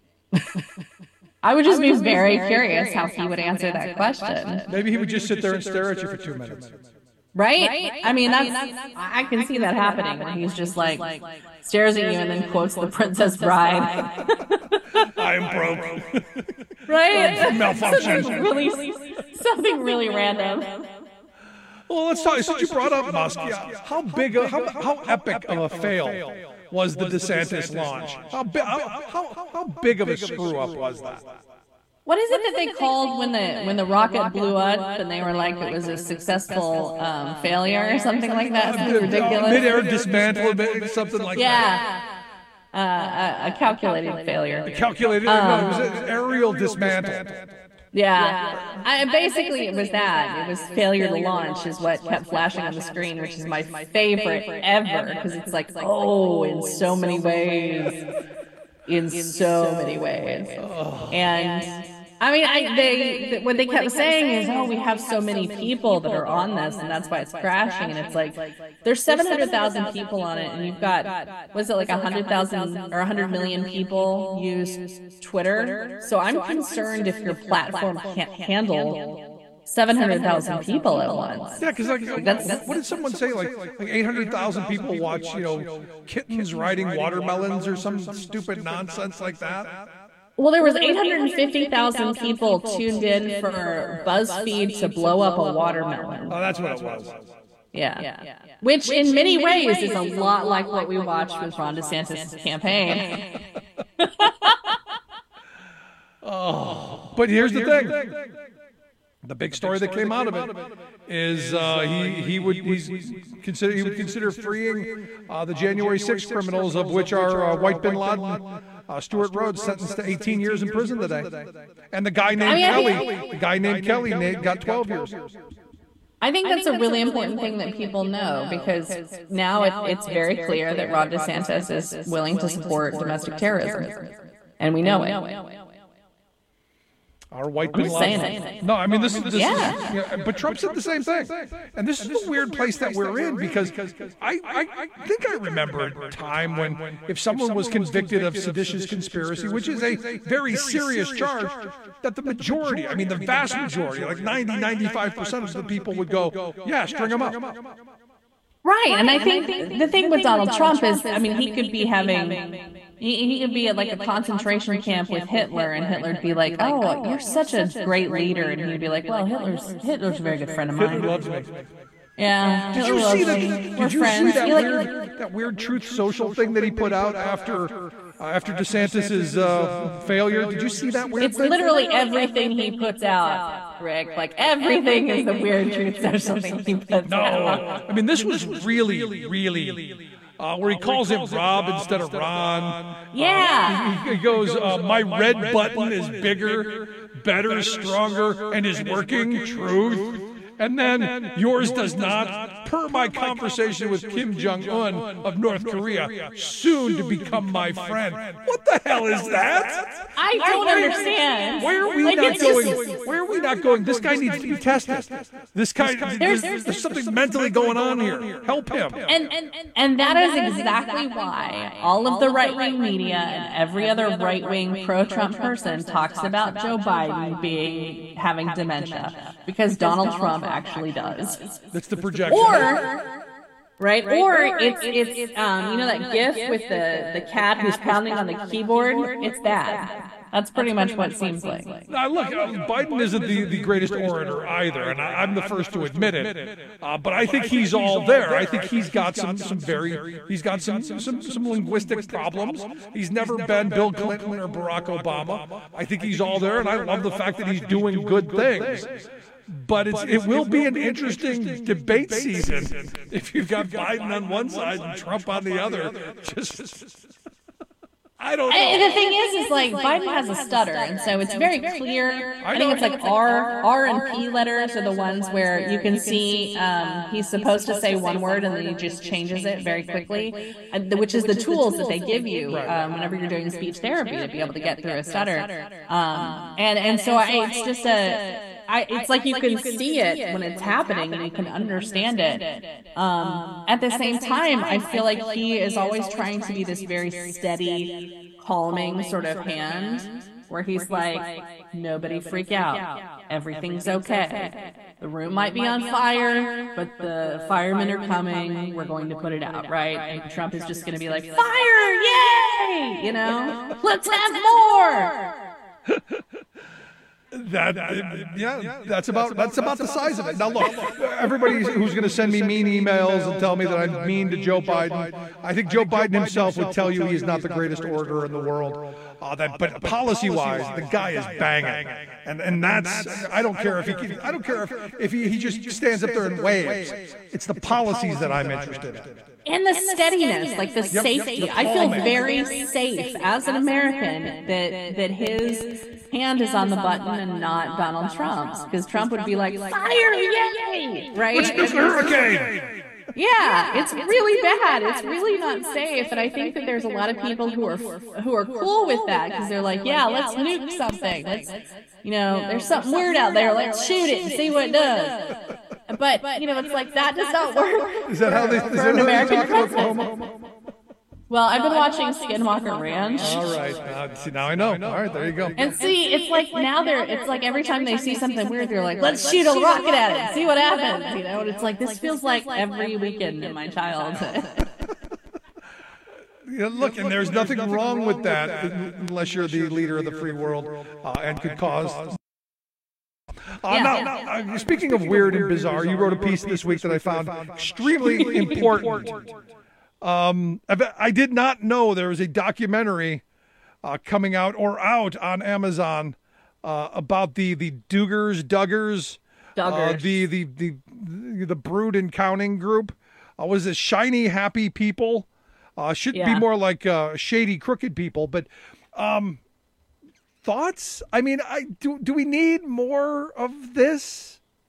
I would just be very curious how he would answer that question. Maybe he would just sit there and stare at you for two minutes. Right? I mean, that's, I can see that happening where he's just like, stares at you and then quotes The Princess Bride. I am broke. Right? Malfunction. Something really, something really random. Well, let's talk. Since you brought up Musk, yeah, how big, a, how, how epic of a fail was the DeSantis launch? How, bi- how, how, how big of a screw up was that? What is it that they called when the when the rocket blew up and they were like it was a successful um, failure or something like that? Something ridiculous. Mid-air dismantle, something like yeah. that. Yeah, uh, a, a calculated failure. A calculated, um, no, it was an aerial dismantle. Yeah, I, basically it was that. It was failure to launch is what kept flashing on the screen, which is my favorite ever because it's like, oh, in so many ways, in so many ways. And I mean, I, they what they kept saying is, oh, we have so many people that are on this, and that's why it's crashing. And it's like there's seven hundred thousand people on it, and you've got was it like one hundred thousand or one hundred million people use Twitter. So I'm concerned if your platform can't handle seven hundred thousand people at once. Yeah, because like, that's, that's, what did someone say? Like, like eight hundred thousand people watch, you know, kittens riding watermelons or some stupid nonsense like that. Well, there was eight hundred fifty thousand people tuned in for BuzzFeed to blow up a watermelon. Oh, that's what it was. Yeah. yeah. Which, Which in many ways, ways is a lot like what we watched with Ron DeSantis' campaign. Oh, but here's the thing. The big story that came out of it is uh, he he would he's consider he would consider freeing uh, the January sixth criminals, of which are uh, White Bin Laden, uh, Stuart Rhodes, sentenced to eighteen years in prison today, and the guy named I mean, Kelly, the guy named Kelly got twelve years. I think that's a really important thing that people know because now it, it's very clear that Ron DeSantis is willing to support domestic terrorism, and we know it. Our white Bin Laden. No, I mean, this is, this yeah. is yeah, but Trump said the same thing. And this is the weird place that we're in because I, I, I think I remember a time when if someone was convicted of seditious conspiracy, which is a very serious charge, that the majority, I mean, the vast majority, like ninety, ninety-five percent of the people would go, yeah, string them up. Right, and I think the thing with Donald Trump is, I mean, he could be having... He, he could be at like a concentration camp with Hitler, and Hitler'd be like, "Oh, you're such a great leader," and he'd be like, "Well, Hitler's Hitler's a very good friend of mine." Hitler loves me. Yeah. Did you see that? Did you see that weird, that weird Truth Social thing that he put out after uh, after DeSantis's uh, failure? Did you see that weird? It's literally everything he puts out, Rick. Like everything is the weird Truth Social thing he puts no, out. No, I mean this was really, really. Uh, where he calls him Rob instead of Ron. Yeah. Uh, he, he goes, uh, my red button is bigger, better, stronger, and is working. Truth. And then yours does not. per my conversation with Kim Jong-un of North Korea, soon to become my friend. What the hell is that? I don't Why- understand. Why are we Like, not it's just- going? Why are we not going? This guy needs to be tested. This guy, there's, there's something mentally going on here. Help him. And, and and that is exactly why all of the right-wing media and every other right-wing pro-Trump person talks about Joe Biden being having dementia, because Donald Trump actually does. That's the projection. Or right, or it's it's um you know that GIF with the the cat who's pounding on the keyboard. It's that. That's pretty much what it seems like. Now, look, uh, Biden isn't the, the greatest orator either, and I, I'm the first to admit it. Uh, but I think he's all there. I think he's got some some very he's got some some some linguistic problems. He's never been Bill Clinton or Barack Obama. I think he's all there, and I love the fact that he's doing good things. But it's, it will be an interesting debate season if you've got Biden on one side and Trump on the other. Just. I don't know. And the thing is, is like Biden has a stutter, and so it's very clear. I think it's like R, R and P letters are the ones where you can see um, he's supposed to say one word and then he just changes it very quickly, and, which is the tools that they give you um, whenever you're doing speech therapy to be able to get through a stutter. Um, and and so I, it's just a. I, it's like you can see it when it's happening and you can understand it. Um, at the same time, I feel like he is always trying to be this very steady, calming sort of hand where he's like, nobody freak out. Everything's okay. The room might be on fire, but the firemen are coming. We're going to put it out, right? And Trump is just going to be like, fire, yay! You know, let's have more. That, yeah, that's about that's about the size of it. Now look, everybody who's going to send me mean emails and tell me that I'm mean to Joe Biden, I think Joe Biden himself would tell you he's not the greatest orator in the world. Uh, that, but policy-wise, the guy is banging, and and that's I don't care if he can, I don't care if if he, he just stands up there and waves. It's the policies that I'm interested in. And the steadiness, like the Yep, safety. yep, I feel calming. very safe as an American that that his hand is on the button and not Donald Trump's, because Trump would be like, fire, yay! Right? Let's nuke the hurricane! Yeah, it's really bad. It's really not safe, and I think that there's a lot of people who are who are cool with that because they're like, yeah, let's nuke something. Let's, you know, there's something weird out there. Let's shoot it and see what it does. But you know, it's like that does not work. Is that how they? Is for that an how they American talk in president? Oklahoma? Well, I've been watching Skinwalker Ranch. All right, uh, see now I know. All right, there you go. And see, it's like now they're, it's like every time they see something weird, they're like, let's shoot a rocket at it and see what happens. You know, and it's like, this feels like every weekend in my childhood. Yeah, look, and there's nothing wrong with that unless you're the leader of the free world uh, and could cause. Uh, now, now uh, speaking of weird and bizarre, you wrote a piece this week that I found extremely important. Um, I did not know there was a documentary uh, coming out or out on Amazon uh, about the the Duggars, Duggars, uh, the, the the the the Brood and Counting group. Uh, was it Shiny Happy People? Uh, should Yeah. be more like uh, Shady Crooked People. But um, thoughts? I mean, I do. Do we need more of this?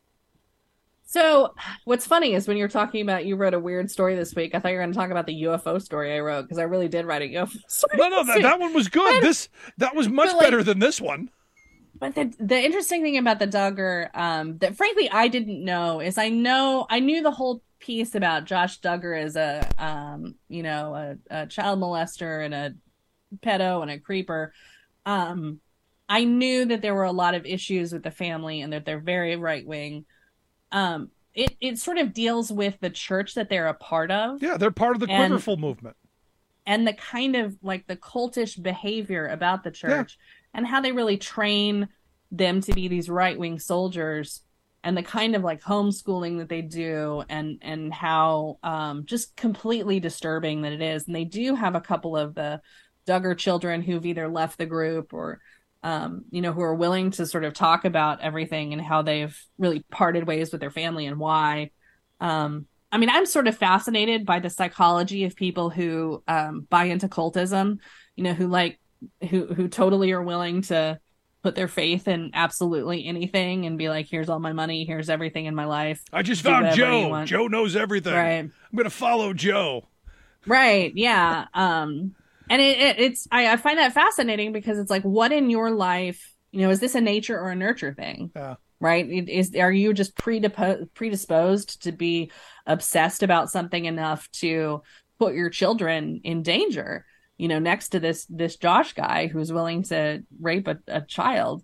So what's funny is when you're talking about, you wrote a weird story this week. I thought you were going to talk about the U F O story I wrote, because I really did write a U F O story. No, no, this that, week. that one was good. This that was much but, like, better than this one. But the the interesting thing about the Duggar, um, that frankly I didn't know, is I know I knew the whole piece about Josh Duggar as a um, you know, a, a child molester and a pedo and a creeper. Um, I knew that there were a lot of issues with the family and that they're very right wing. Um, it it sort of deals with the church that they're a part of. Yeah, they're part of the And- Quiverful movement. and the kind of like the cultish behavior about the church and how they really train them to be these right-wing soldiers, and the kind of like homeschooling that they do, and and how um just completely disturbing that it is. And they do have a couple of the Duggar children who've either left the group or um you know, who are willing to sort of talk about everything and how they've really parted ways with their family and why. um I mean, I'm sort of fascinated by the psychology of people who um, buy into cultism, you know, who like, who who totally are willing to put their faith in absolutely anything and be like, here's all my money, here's everything in my life. I just Do found whatever you Joe. want. Joe knows everything. Right. I'm going to follow Joe. Right. Yeah. Um, and it, it, it's, I, I find that fascinating because it's like, what in your life, you know, is this a nature or a nurture thing? Yeah. Right. Is, are you just predisposed, predisposed to be obsessed about something enough to put your children in danger? You know, next to this, this Josh guy who's willing to rape a, a child.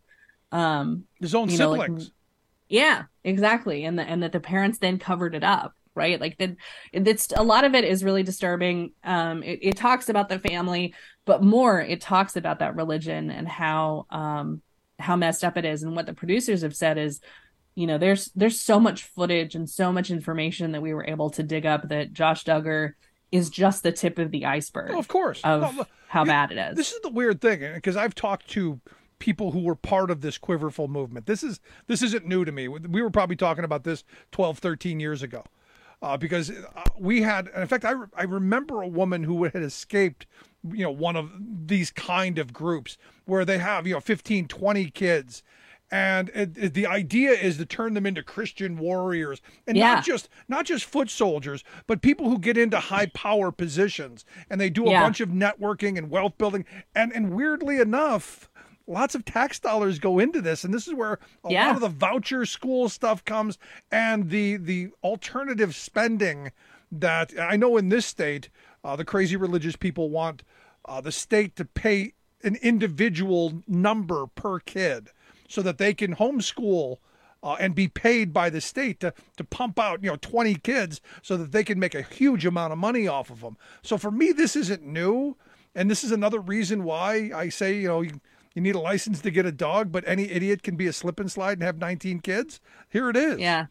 Um, His own you know, siblings. like, yeah, exactly. And the, and that the parents then covered it up. Right. Like that, it's a lot of it is really disturbing. Um, it, it talks about the family, but more it talks about that religion and how, um, how messed up it is. And what the producers have said is, you know, there's, there's so much footage and so much information that we were able to dig up that Josh Duggar is just the tip of the iceberg. Oh, of course. Of No, look, how you- bad it is. This is the weird thing, because I've talked to people who were part of this Quiverful movement. This is this isn't new to me. We were probably talking about this twelve, thirteen years ago. Uh, because uh, we had, and in fact, I, re- I remember a woman who had escaped, you know, one of these kind of groups where they have, you know, fifteen, twenty kids. And it, it- the idea is to turn them into Christian warriors, and Yeah. not just not just foot soldiers, but people who get into high power positions, and they do a Yeah. bunch of networking and wealth building. And and weirdly enough, lots of tax dollars go into this, and this is where a Yeah. lot of the voucher school stuff comes, and the the alternative spending that I know in this state, uh, the crazy religious people want uh, the state to pay an individual number per kid, so that they can homeschool uh, and be paid by the state to to pump out, you know, twenty kids, so that they can make a huge amount of money off of them. So for me, this isn't new, and this is another reason why I say, you know, you, you need a license to get a dog, but any idiot can be a slip and slide and have nineteen kids. Here it is. Yeah,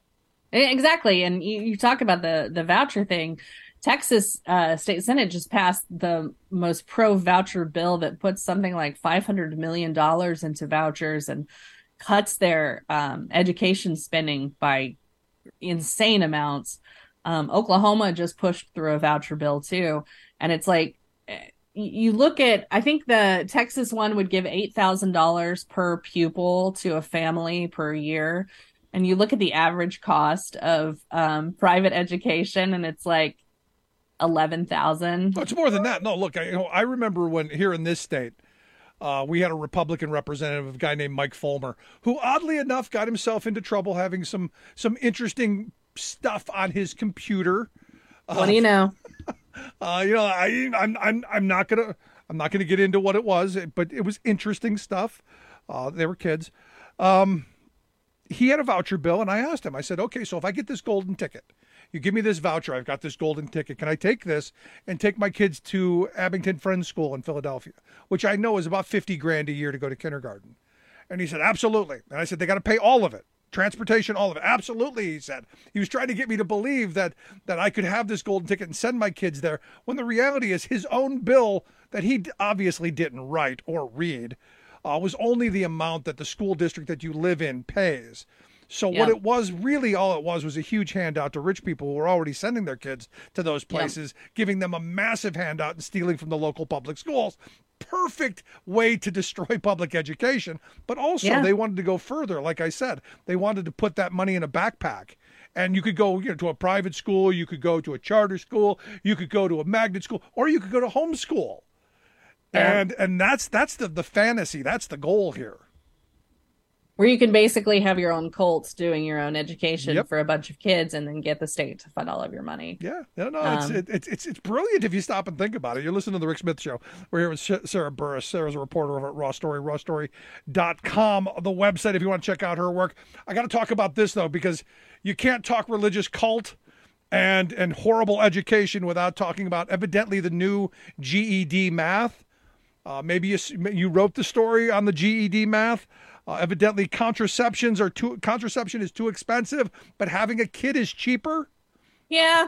E- exactly. And you, you talk about the the voucher thing. Texas uh, State Senate just passed the most pro voucher bill that puts something like five hundred million dollars into vouchers and cuts their um, education spending by insane amounts. Um, Oklahoma just pushed through a voucher bill too. And it's like, eh, you look at, I think the Texas one would give eight thousand dollars per pupil to a family per year. And you look at the average cost of um, private education, and it's like eleven thousand. Oh, it's more than that. No, look, I, you know, I remember when here in this state, uh, we had a Republican representative, a guy named Mike Fulmer, who oddly enough got himself into trouble having some some interesting stuff on his computer. What do you know? Uh, you know, I, I'm I'm I'm not gonna I'm not gonna get into what it was, but it was interesting stuff. Uh, they were kids. Um, he had a voucher bill, and I asked him. I said, "Okay, so if I get this golden ticket, you give me this voucher. I've got this golden ticket. Can I take this and take my kids to Abington Friends School in Philadelphia, which I know is about fifty grand a year to go to kindergarten?" And he said, "Absolutely." And I said, "They got to pay all of it. Transportation, all of it." "Absolutely," he said. He was trying to get me to believe that that I could have this golden ticket and send my kids there, when the reality is his own bill that he obviously didn't write or read uh, was only the amount that the school district that you live in pays. So Yeah. what it was, really all it was, was a huge handout to rich people who were already sending their kids to those places, giving them a massive handout and stealing from the local public schools. Perfect way to destroy public education. But also Yeah. they wanted to go further. Like I said, they wanted to put that money in a backpack. And you could go, you know, to a private school, you could go to a charter school, you could go to a magnet school, or you could go to homeschool. Yeah. And and that's that's the, the fantasy. That's the goal here. Where you can basically have your own cults doing your own education Yep. for a bunch of kids and then get the state to fund all of your money. Yeah, no, no, it's, Um, it, it's it's it's brilliant if you stop and think about it. You're listening to the Rick Smith Show. We're here with Sh- Sarah Burris. Sarah's a reporter over at Raw Story, raw story dot com, the website if you want to check out her work. I got to talk about this though, because you can't talk religious cult and and horrible education without talking about evidently the new G E D math. Uh, maybe you s- you wrote the story on the G E D math. Uh, evidently, contraceptions are too contraception is too expensive, but having a kid is cheaper. Yeah.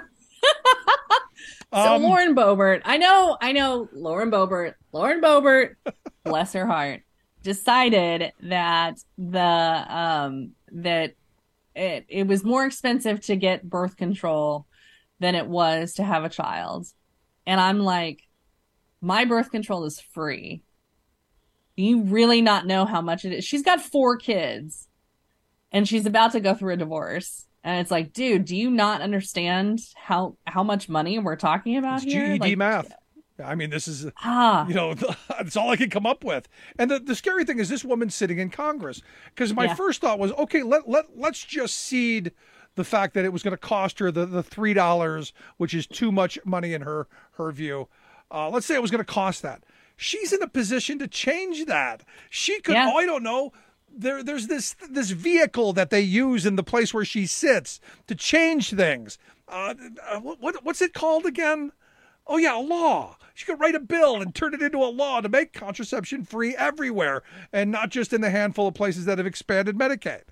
So Um, Lauren Boebert, I know, I know Lauren Boebert, Lauren Boebert, bless her heart, decided that the um that it it was more expensive to get birth control than it was to have a child. And I'm like, my birth control is free. Do you really not know how much it is? She's got four kids and she's about to go through a divorce. And it's like, dude, do you not understand how how much money we're talking about it's here? G E D like, math. I mean, this is, ah. you know, it's all I can come up with. And the, the scary thing is this woman's sitting in Congress. Because my Yeah. first thought was, okay, let, let, let's just cede the fact that it was going to cost her the, the three dollars, which is too much money in her, her view. Uh, let's say it was going to cost that. She's in a position to change that. She could, Yeah. oh, I don't know. There, there's this this vehicle that they use in the place where she sits to change things. Uh, uh, what what's it called again? Oh yeah, a law. She could write a bill and turn it into a law to make contraception free everywhere, and not just in the handful of places that have expanded Medicaid.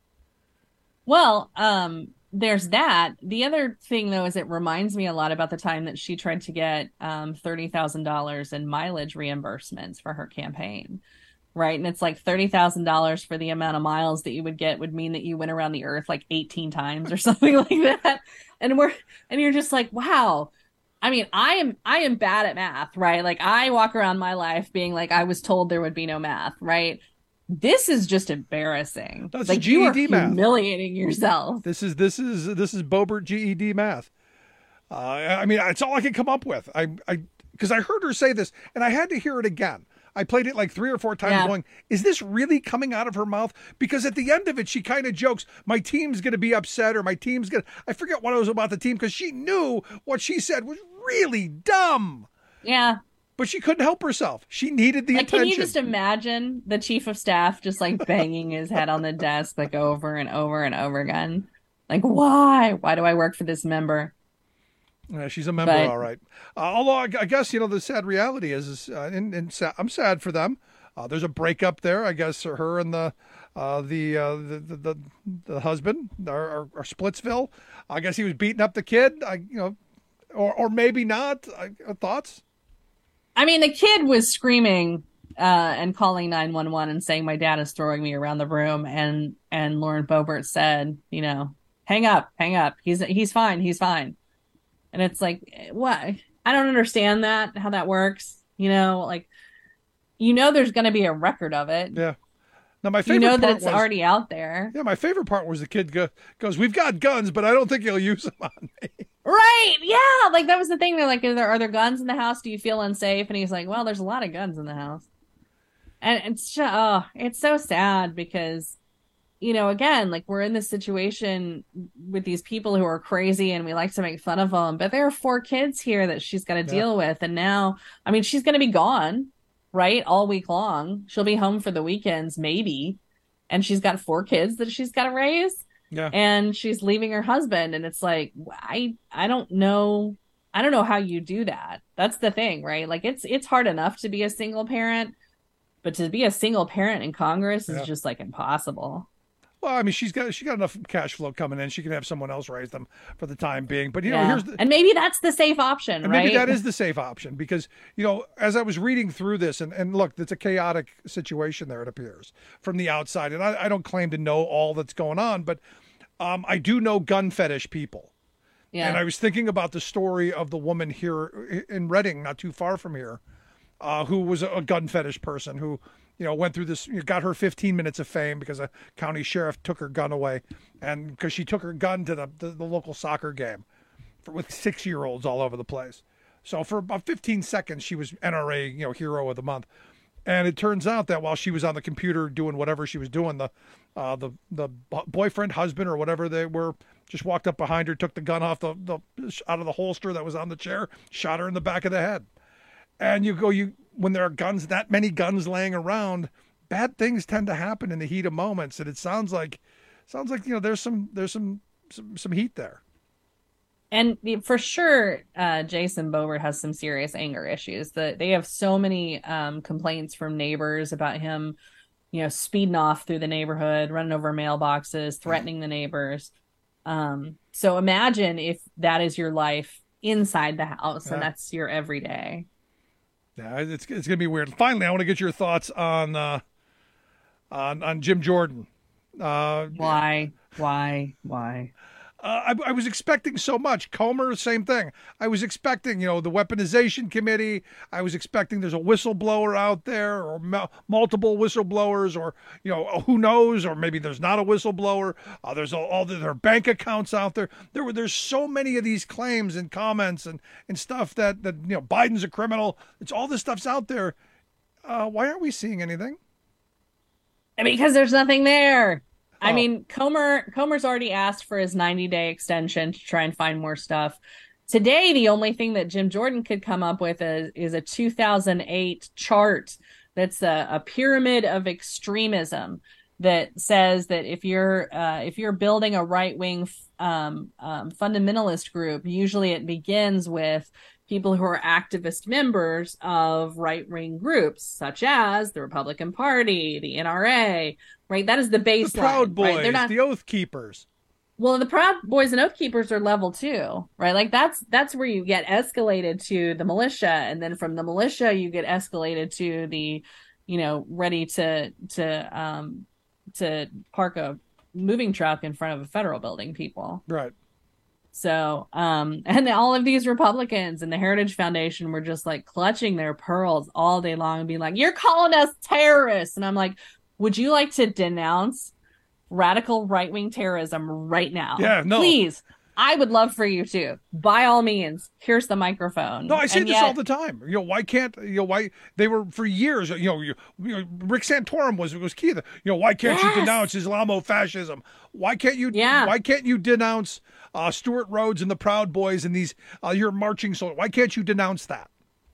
Well, um, there's that. The other thing, though, is it reminds me a lot about the time that she tried to get um, thirty thousand dollars in mileage reimbursements for her campaign. Right. And it's like thirty thousand dollars for the amount of miles that you would get would mean that you went around the earth like eighteen times or something like that. And we're and you're just like, wow. I mean, I am I am bad at math. Right. Like I walk around my life being like, I was told there would be no math. Right. This is just embarrassing. That's like G E D you are math. humiliating yourself. This is this is this is Boebert G E D math. Uh, I mean, it's all I can come up with. I I because I heard her say this, and I had to hear it again. I played it like three or four times Yeah. going, is this really coming out of her mouth? Because at the end of it, she kind of jokes, my team's going to be upset or my team's going to, I forget what it was about the team because she knew what she said was really dumb. Yeah. But she couldn't help herself. She needed the Like, attention. can you just imagine the chief of staff just like banging his head on the desk like over and over and over again? Like, why? Why do I work for this member? Yeah, she's a member, But- all right. Uh, although I, I guess, you know, the sad reality is, is uh, and, and sa- I'm sad for them. Uh, there's a breakup there. I guess her and the uh, the, uh, the the the the husband are, are, are Splitsville. I guess he was beating up the kid. I you know, or or maybe not. I, uh, thoughts? I mean, the kid was screaming uh, and calling nine one one and saying, my dad is throwing me around the room. And and Lauren Boebert said, you know, hang up, hang up. He's he's fine. He's fine. And it's like, what? I don't understand that, how that works. You know, like, you know, there's going to be a record of it. Yeah. Now, my You favorite know that part it's was, already out there. Yeah, my favorite part was the kid go, goes, we've got guns, but I don't think he'll use them on me. Right. Yeah. Like, that was the thing. They're like, are there, are there guns in the house? Do you feel unsafe? And he's like, well, there's a lot of guns in the house. And it's just, oh, it's so sad because, you know, again, like we're in this situation with these people who are crazy and we like to make fun of them, but there are four kids here that she's got to Yeah. deal with. And now, I mean, she's going to be gone, right? All week long. She'll be home for the weekends, maybe. And she's got four kids that she's got to raise. Yeah. And she's leaving her husband. And it's like, I, I don't know. I don't know how you do that. That's the thing, right? Like it's, it's hard enough to be a single parent, but to be a single parent in Congress Yeah. is just like impossible. Well, I mean, she's got she got enough cash flow coming in. She can have someone else raise them for the time being. But you know, Yeah. here's the, and maybe that's the safe option, and right? maybe that is the safe option because you know, as I was reading through this, and, and look, it's a chaotic situation there. It appears from the outside, and I, I don't claim to know all that's going on, but um, I do know gun fetish people. Yeah. And I was thinking about the story of the woman here in Reading, not too far from here, uh, who was a gun fetish person who, you know, went through this, you know, got her fifteen minutes of fame because a county sheriff took her gun away, and because she took her gun to the, the, the local soccer game for, with six-year-olds all over the place. So for about fifteen seconds, she was N R A, you know, hero of the month. And it turns out that while she was on the computer doing whatever she was doing, the uh, the the boyfriend, husband, or whatever they were, just walked up behind her, took the gun off the, the out of the holster that was on the chair, shot her in the back of the head. And you go, you when there are guns, that many guns laying around, bad things tend to happen in the heat of moments. And it sounds like, sounds like you know, there's some there's some some, some heat there. And the- for sure, uh, Jason Boebert has some serious anger issues. That they have so many um, complaints from neighbors about him, you know, speeding off through the neighborhood, running over mailboxes, threatening the neighbors. Um, so imagine if that is your life inside the house, Yeah. and that's your everyday. Yeah, it's it's gonna be weird. Finally, I want to get your thoughts on uh, on on Jim Jordan. Uh, Why? Why? Why? Uh, I, I was expecting so much. Comer, same thing. I was expecting, you know, the weaponization committee. I was expecting there's a whistleblower out there, or m- multiple whistleblowers, or, you know, who knows, or maybe there's not a whistleblower. Uh, there's all, all the, their bank accounts out there. There were there's so many of these claims and comments and, and stuff that, that, you know, Biden's a criminal. It's all this stuff's out there. Uh, why aren't we seeing anything? Because there's nothing there. I mean, Comer Comer's already asked for his ninety-day extension to try and find more stuff. Today, the only thing that Jim Jordan could come up with is, is a two thousand eight chart that's a, a pyramid of extremism that says that if you're uh, if you're building a right-wing um, um, fundamentalist group, usually it begins with people who are activist members of right-wing groups, such as the Republican Party, the N R A, right? That is the baseline. The Proud Boys, right? They're not... the Oath Keepers. Well, the Proud Boys and Oath Keepers are level two, right? Like that's that's where you get escalated to the militia, and then from the militia you get escalated to the, you know, ready to to um to park a moving truck in front of a federal building people. Right. So, um, and all of these Republicans and the Heritage Foundation were just like clutching their pearls all day long and being like, "You're calling us terrorists," and I'm like, "Would you like to denounce radical right-wing terrorism right now? Yeah, no. Please. I would love for you to. By all means, here's the microphone." No, I say and this yet... all the time. You know, why can't, you know, why they were for years, you know, you, you know Rick Santorum was was key. You know, why can't yes. you denounce Islamofascism? Why can't you, yeah. why can't you denounce uh, Stuart Rhodes and the Proud Boys and these, uh, your marching soldiers? Why can't you denounce that?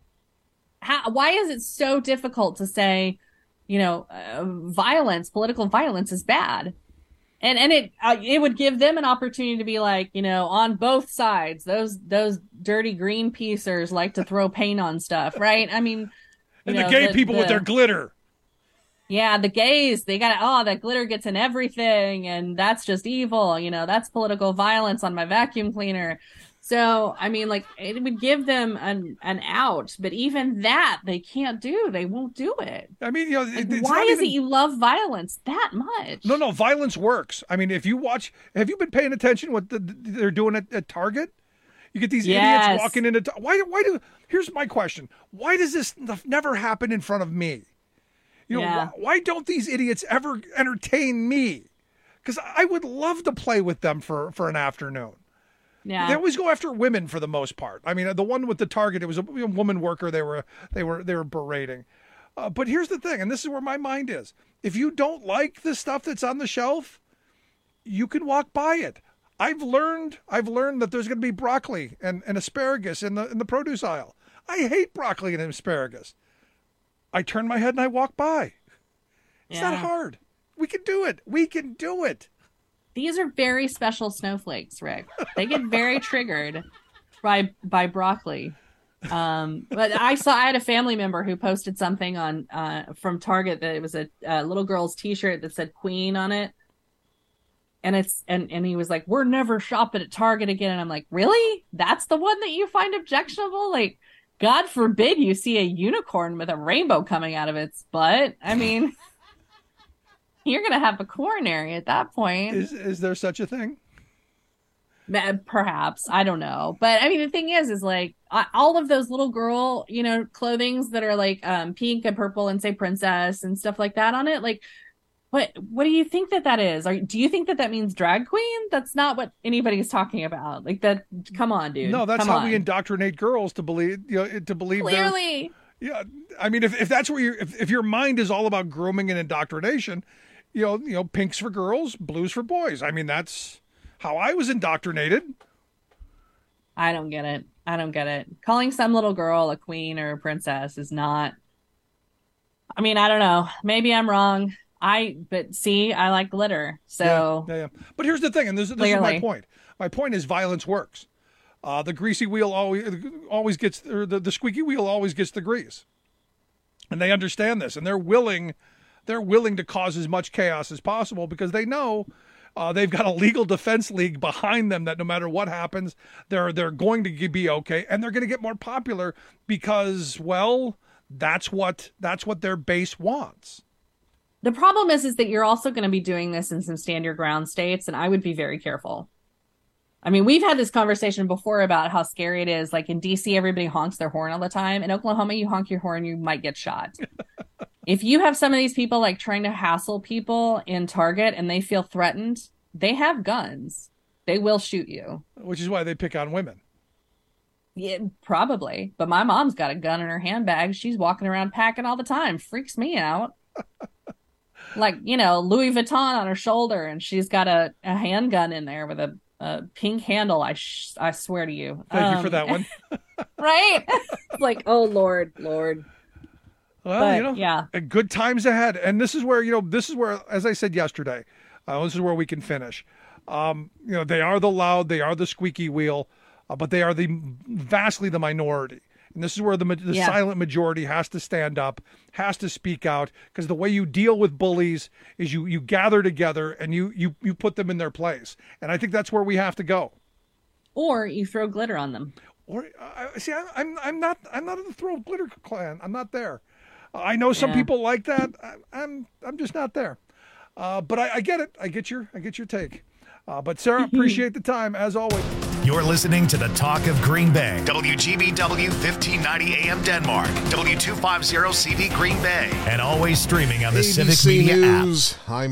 How, why is it so difficult to say, you know, uh, violence, political violence is bad? And and it uh, it would give them an opportunity to be like, you know, on both sides, those those dirty Greenpeacers like to throw paint on stuff, right? I mean, and you the know, gay the, people the, with their glitter. Yeah, the gays, they got, oh, that glitter gets in everything, and that's just evil. You know, that's political violence on my vacuum cleaner. So, I mean, like, it would give them an, an out, but even that they can't do. They won't do it. I mean, you know, like, it's why not is even... it you love violence that much? No, no, violence works. I mean, if you watch, have you been paying attention what the, they're doing at, at Target? You get these yes. idiots walking into, why, why do, here's my question. Why does this never happen in front of me? You know, yeah. why, why don't these idiots ever entertain me? Because I would love to play with them for, for an afternoon. Yeah. They always go after women for the most part. I mean, the one with the Target, it was a woman worker they were they were they were berating. Uh, but here's the thing, and this is where my mind is: if you don't like the stuff that's on the shelf, you can walk by it. I've learned I've learned that there's going to be broccoli and, and asparagus in the in the produce aisle. I hate broccoli and asparagus. I turn my head and I walk by. It's yeah. not hard. We can do it. We can do it. These are very special snowflakes, Rick. They get very triggered by by broccoli. Um, but I saw I had a family member who posted something on uh, from Target that it was a, a little girl's T-shirt that said Queen on it, and it's and and he was like, "We're never shopping at Target again." And I'm like, "Really? That's the one that you find objectionable? Like, God forbid you see a unicorn with a rainbow coming out of its butt. I mean." You're going to have a coronary at that point. Is is there such a thing? Perhaps. I don't know. But I mean, the thing is, is like all of those little girl, you know, clothings that are like um, pink and purple and say princess and stuff like that on it. Like, what, what do you think that that is? Are, do you think that that means drag queen? That's not what anybody's talking about. Like that. Come on, dude. No, that's come how on. we indoctrinate girls to believe, you know, to believe. Clearly. Yeah. I mean, if, if that's where you, if, if your mind is all about grooming and indoctrination, You know, you know, pinks for girls, blues for boys. I mean, that's how I was indoctrinated. I don't get it. I don't get it. Calling some little girl a queen or a princess is not. I mean, I don't know. Maybe I'm wrong. I, but see, I like glitter. So, yeah, yeah, yeah. But here's the thing, and this, this is my point. My point is violence works. Uh, the greasy wheel always always gets, or the, the squeaky wheel always gets the grease. And they understand this, and they're willing. They're willing to cause as much chaos as possible because they know uh, they've got a legal defense league behind them that no matter what happens, they're they're going to be okay, and they're going to get more popular because, well, that's what that's what their base wants. The problem is, is that you're also going to be doing this in some stand your ground states, and I would be very careful. I mean, we've had this conversation before about how scary it is. Like in D C, everybody honks their horn all the time. In Oklahoma, you honk your horn, you might get shot. If you have some of these people like trying to hassle people in Target and they feel threatened, they have guns. They will shoot you. Which is why they pick on women. Yeah, probably. But my mom's got a gun in her handbag. She's walking around packing all the time. Freaks me out. Like, you know, Louis Vuitton on her shoulder, and she's got a, a handgun in there with a, a pink handle. I sh- I swear to you. Thank um, you for that one. Right? Like, oh, Lord, Lord. Well, But, you know, yeah. good times ahead. And this is where, you know, this is where, as I said yesterday, uh, this is where we can finish. Um, you know, they are the loud, they are the squeaky wheel, uh, but they are the vastly the minority. And this is where the, the Yeah. silent majority has to stand up, has to speak out, because the way you deal with bullies is you you gather together and you you you put them in their place. And I think that's where we have to go. Or you throw glitter on them. Or uh, see, I, I'm I'm not I'm not in the throw glitter clan. I'm not there. Uh, I know some Yeah. people like that. I, I'm I'm just not there. Uh, but I, I get it. I get your I get your take. Uh, but Sarah, appreciate the time as always. You're listening to the Talk of Green Bay. W G B W fifteen ninety A M Denmark. W two fifty C V Green Bay. And always streaming on the A B C Civic Media app. News. I'm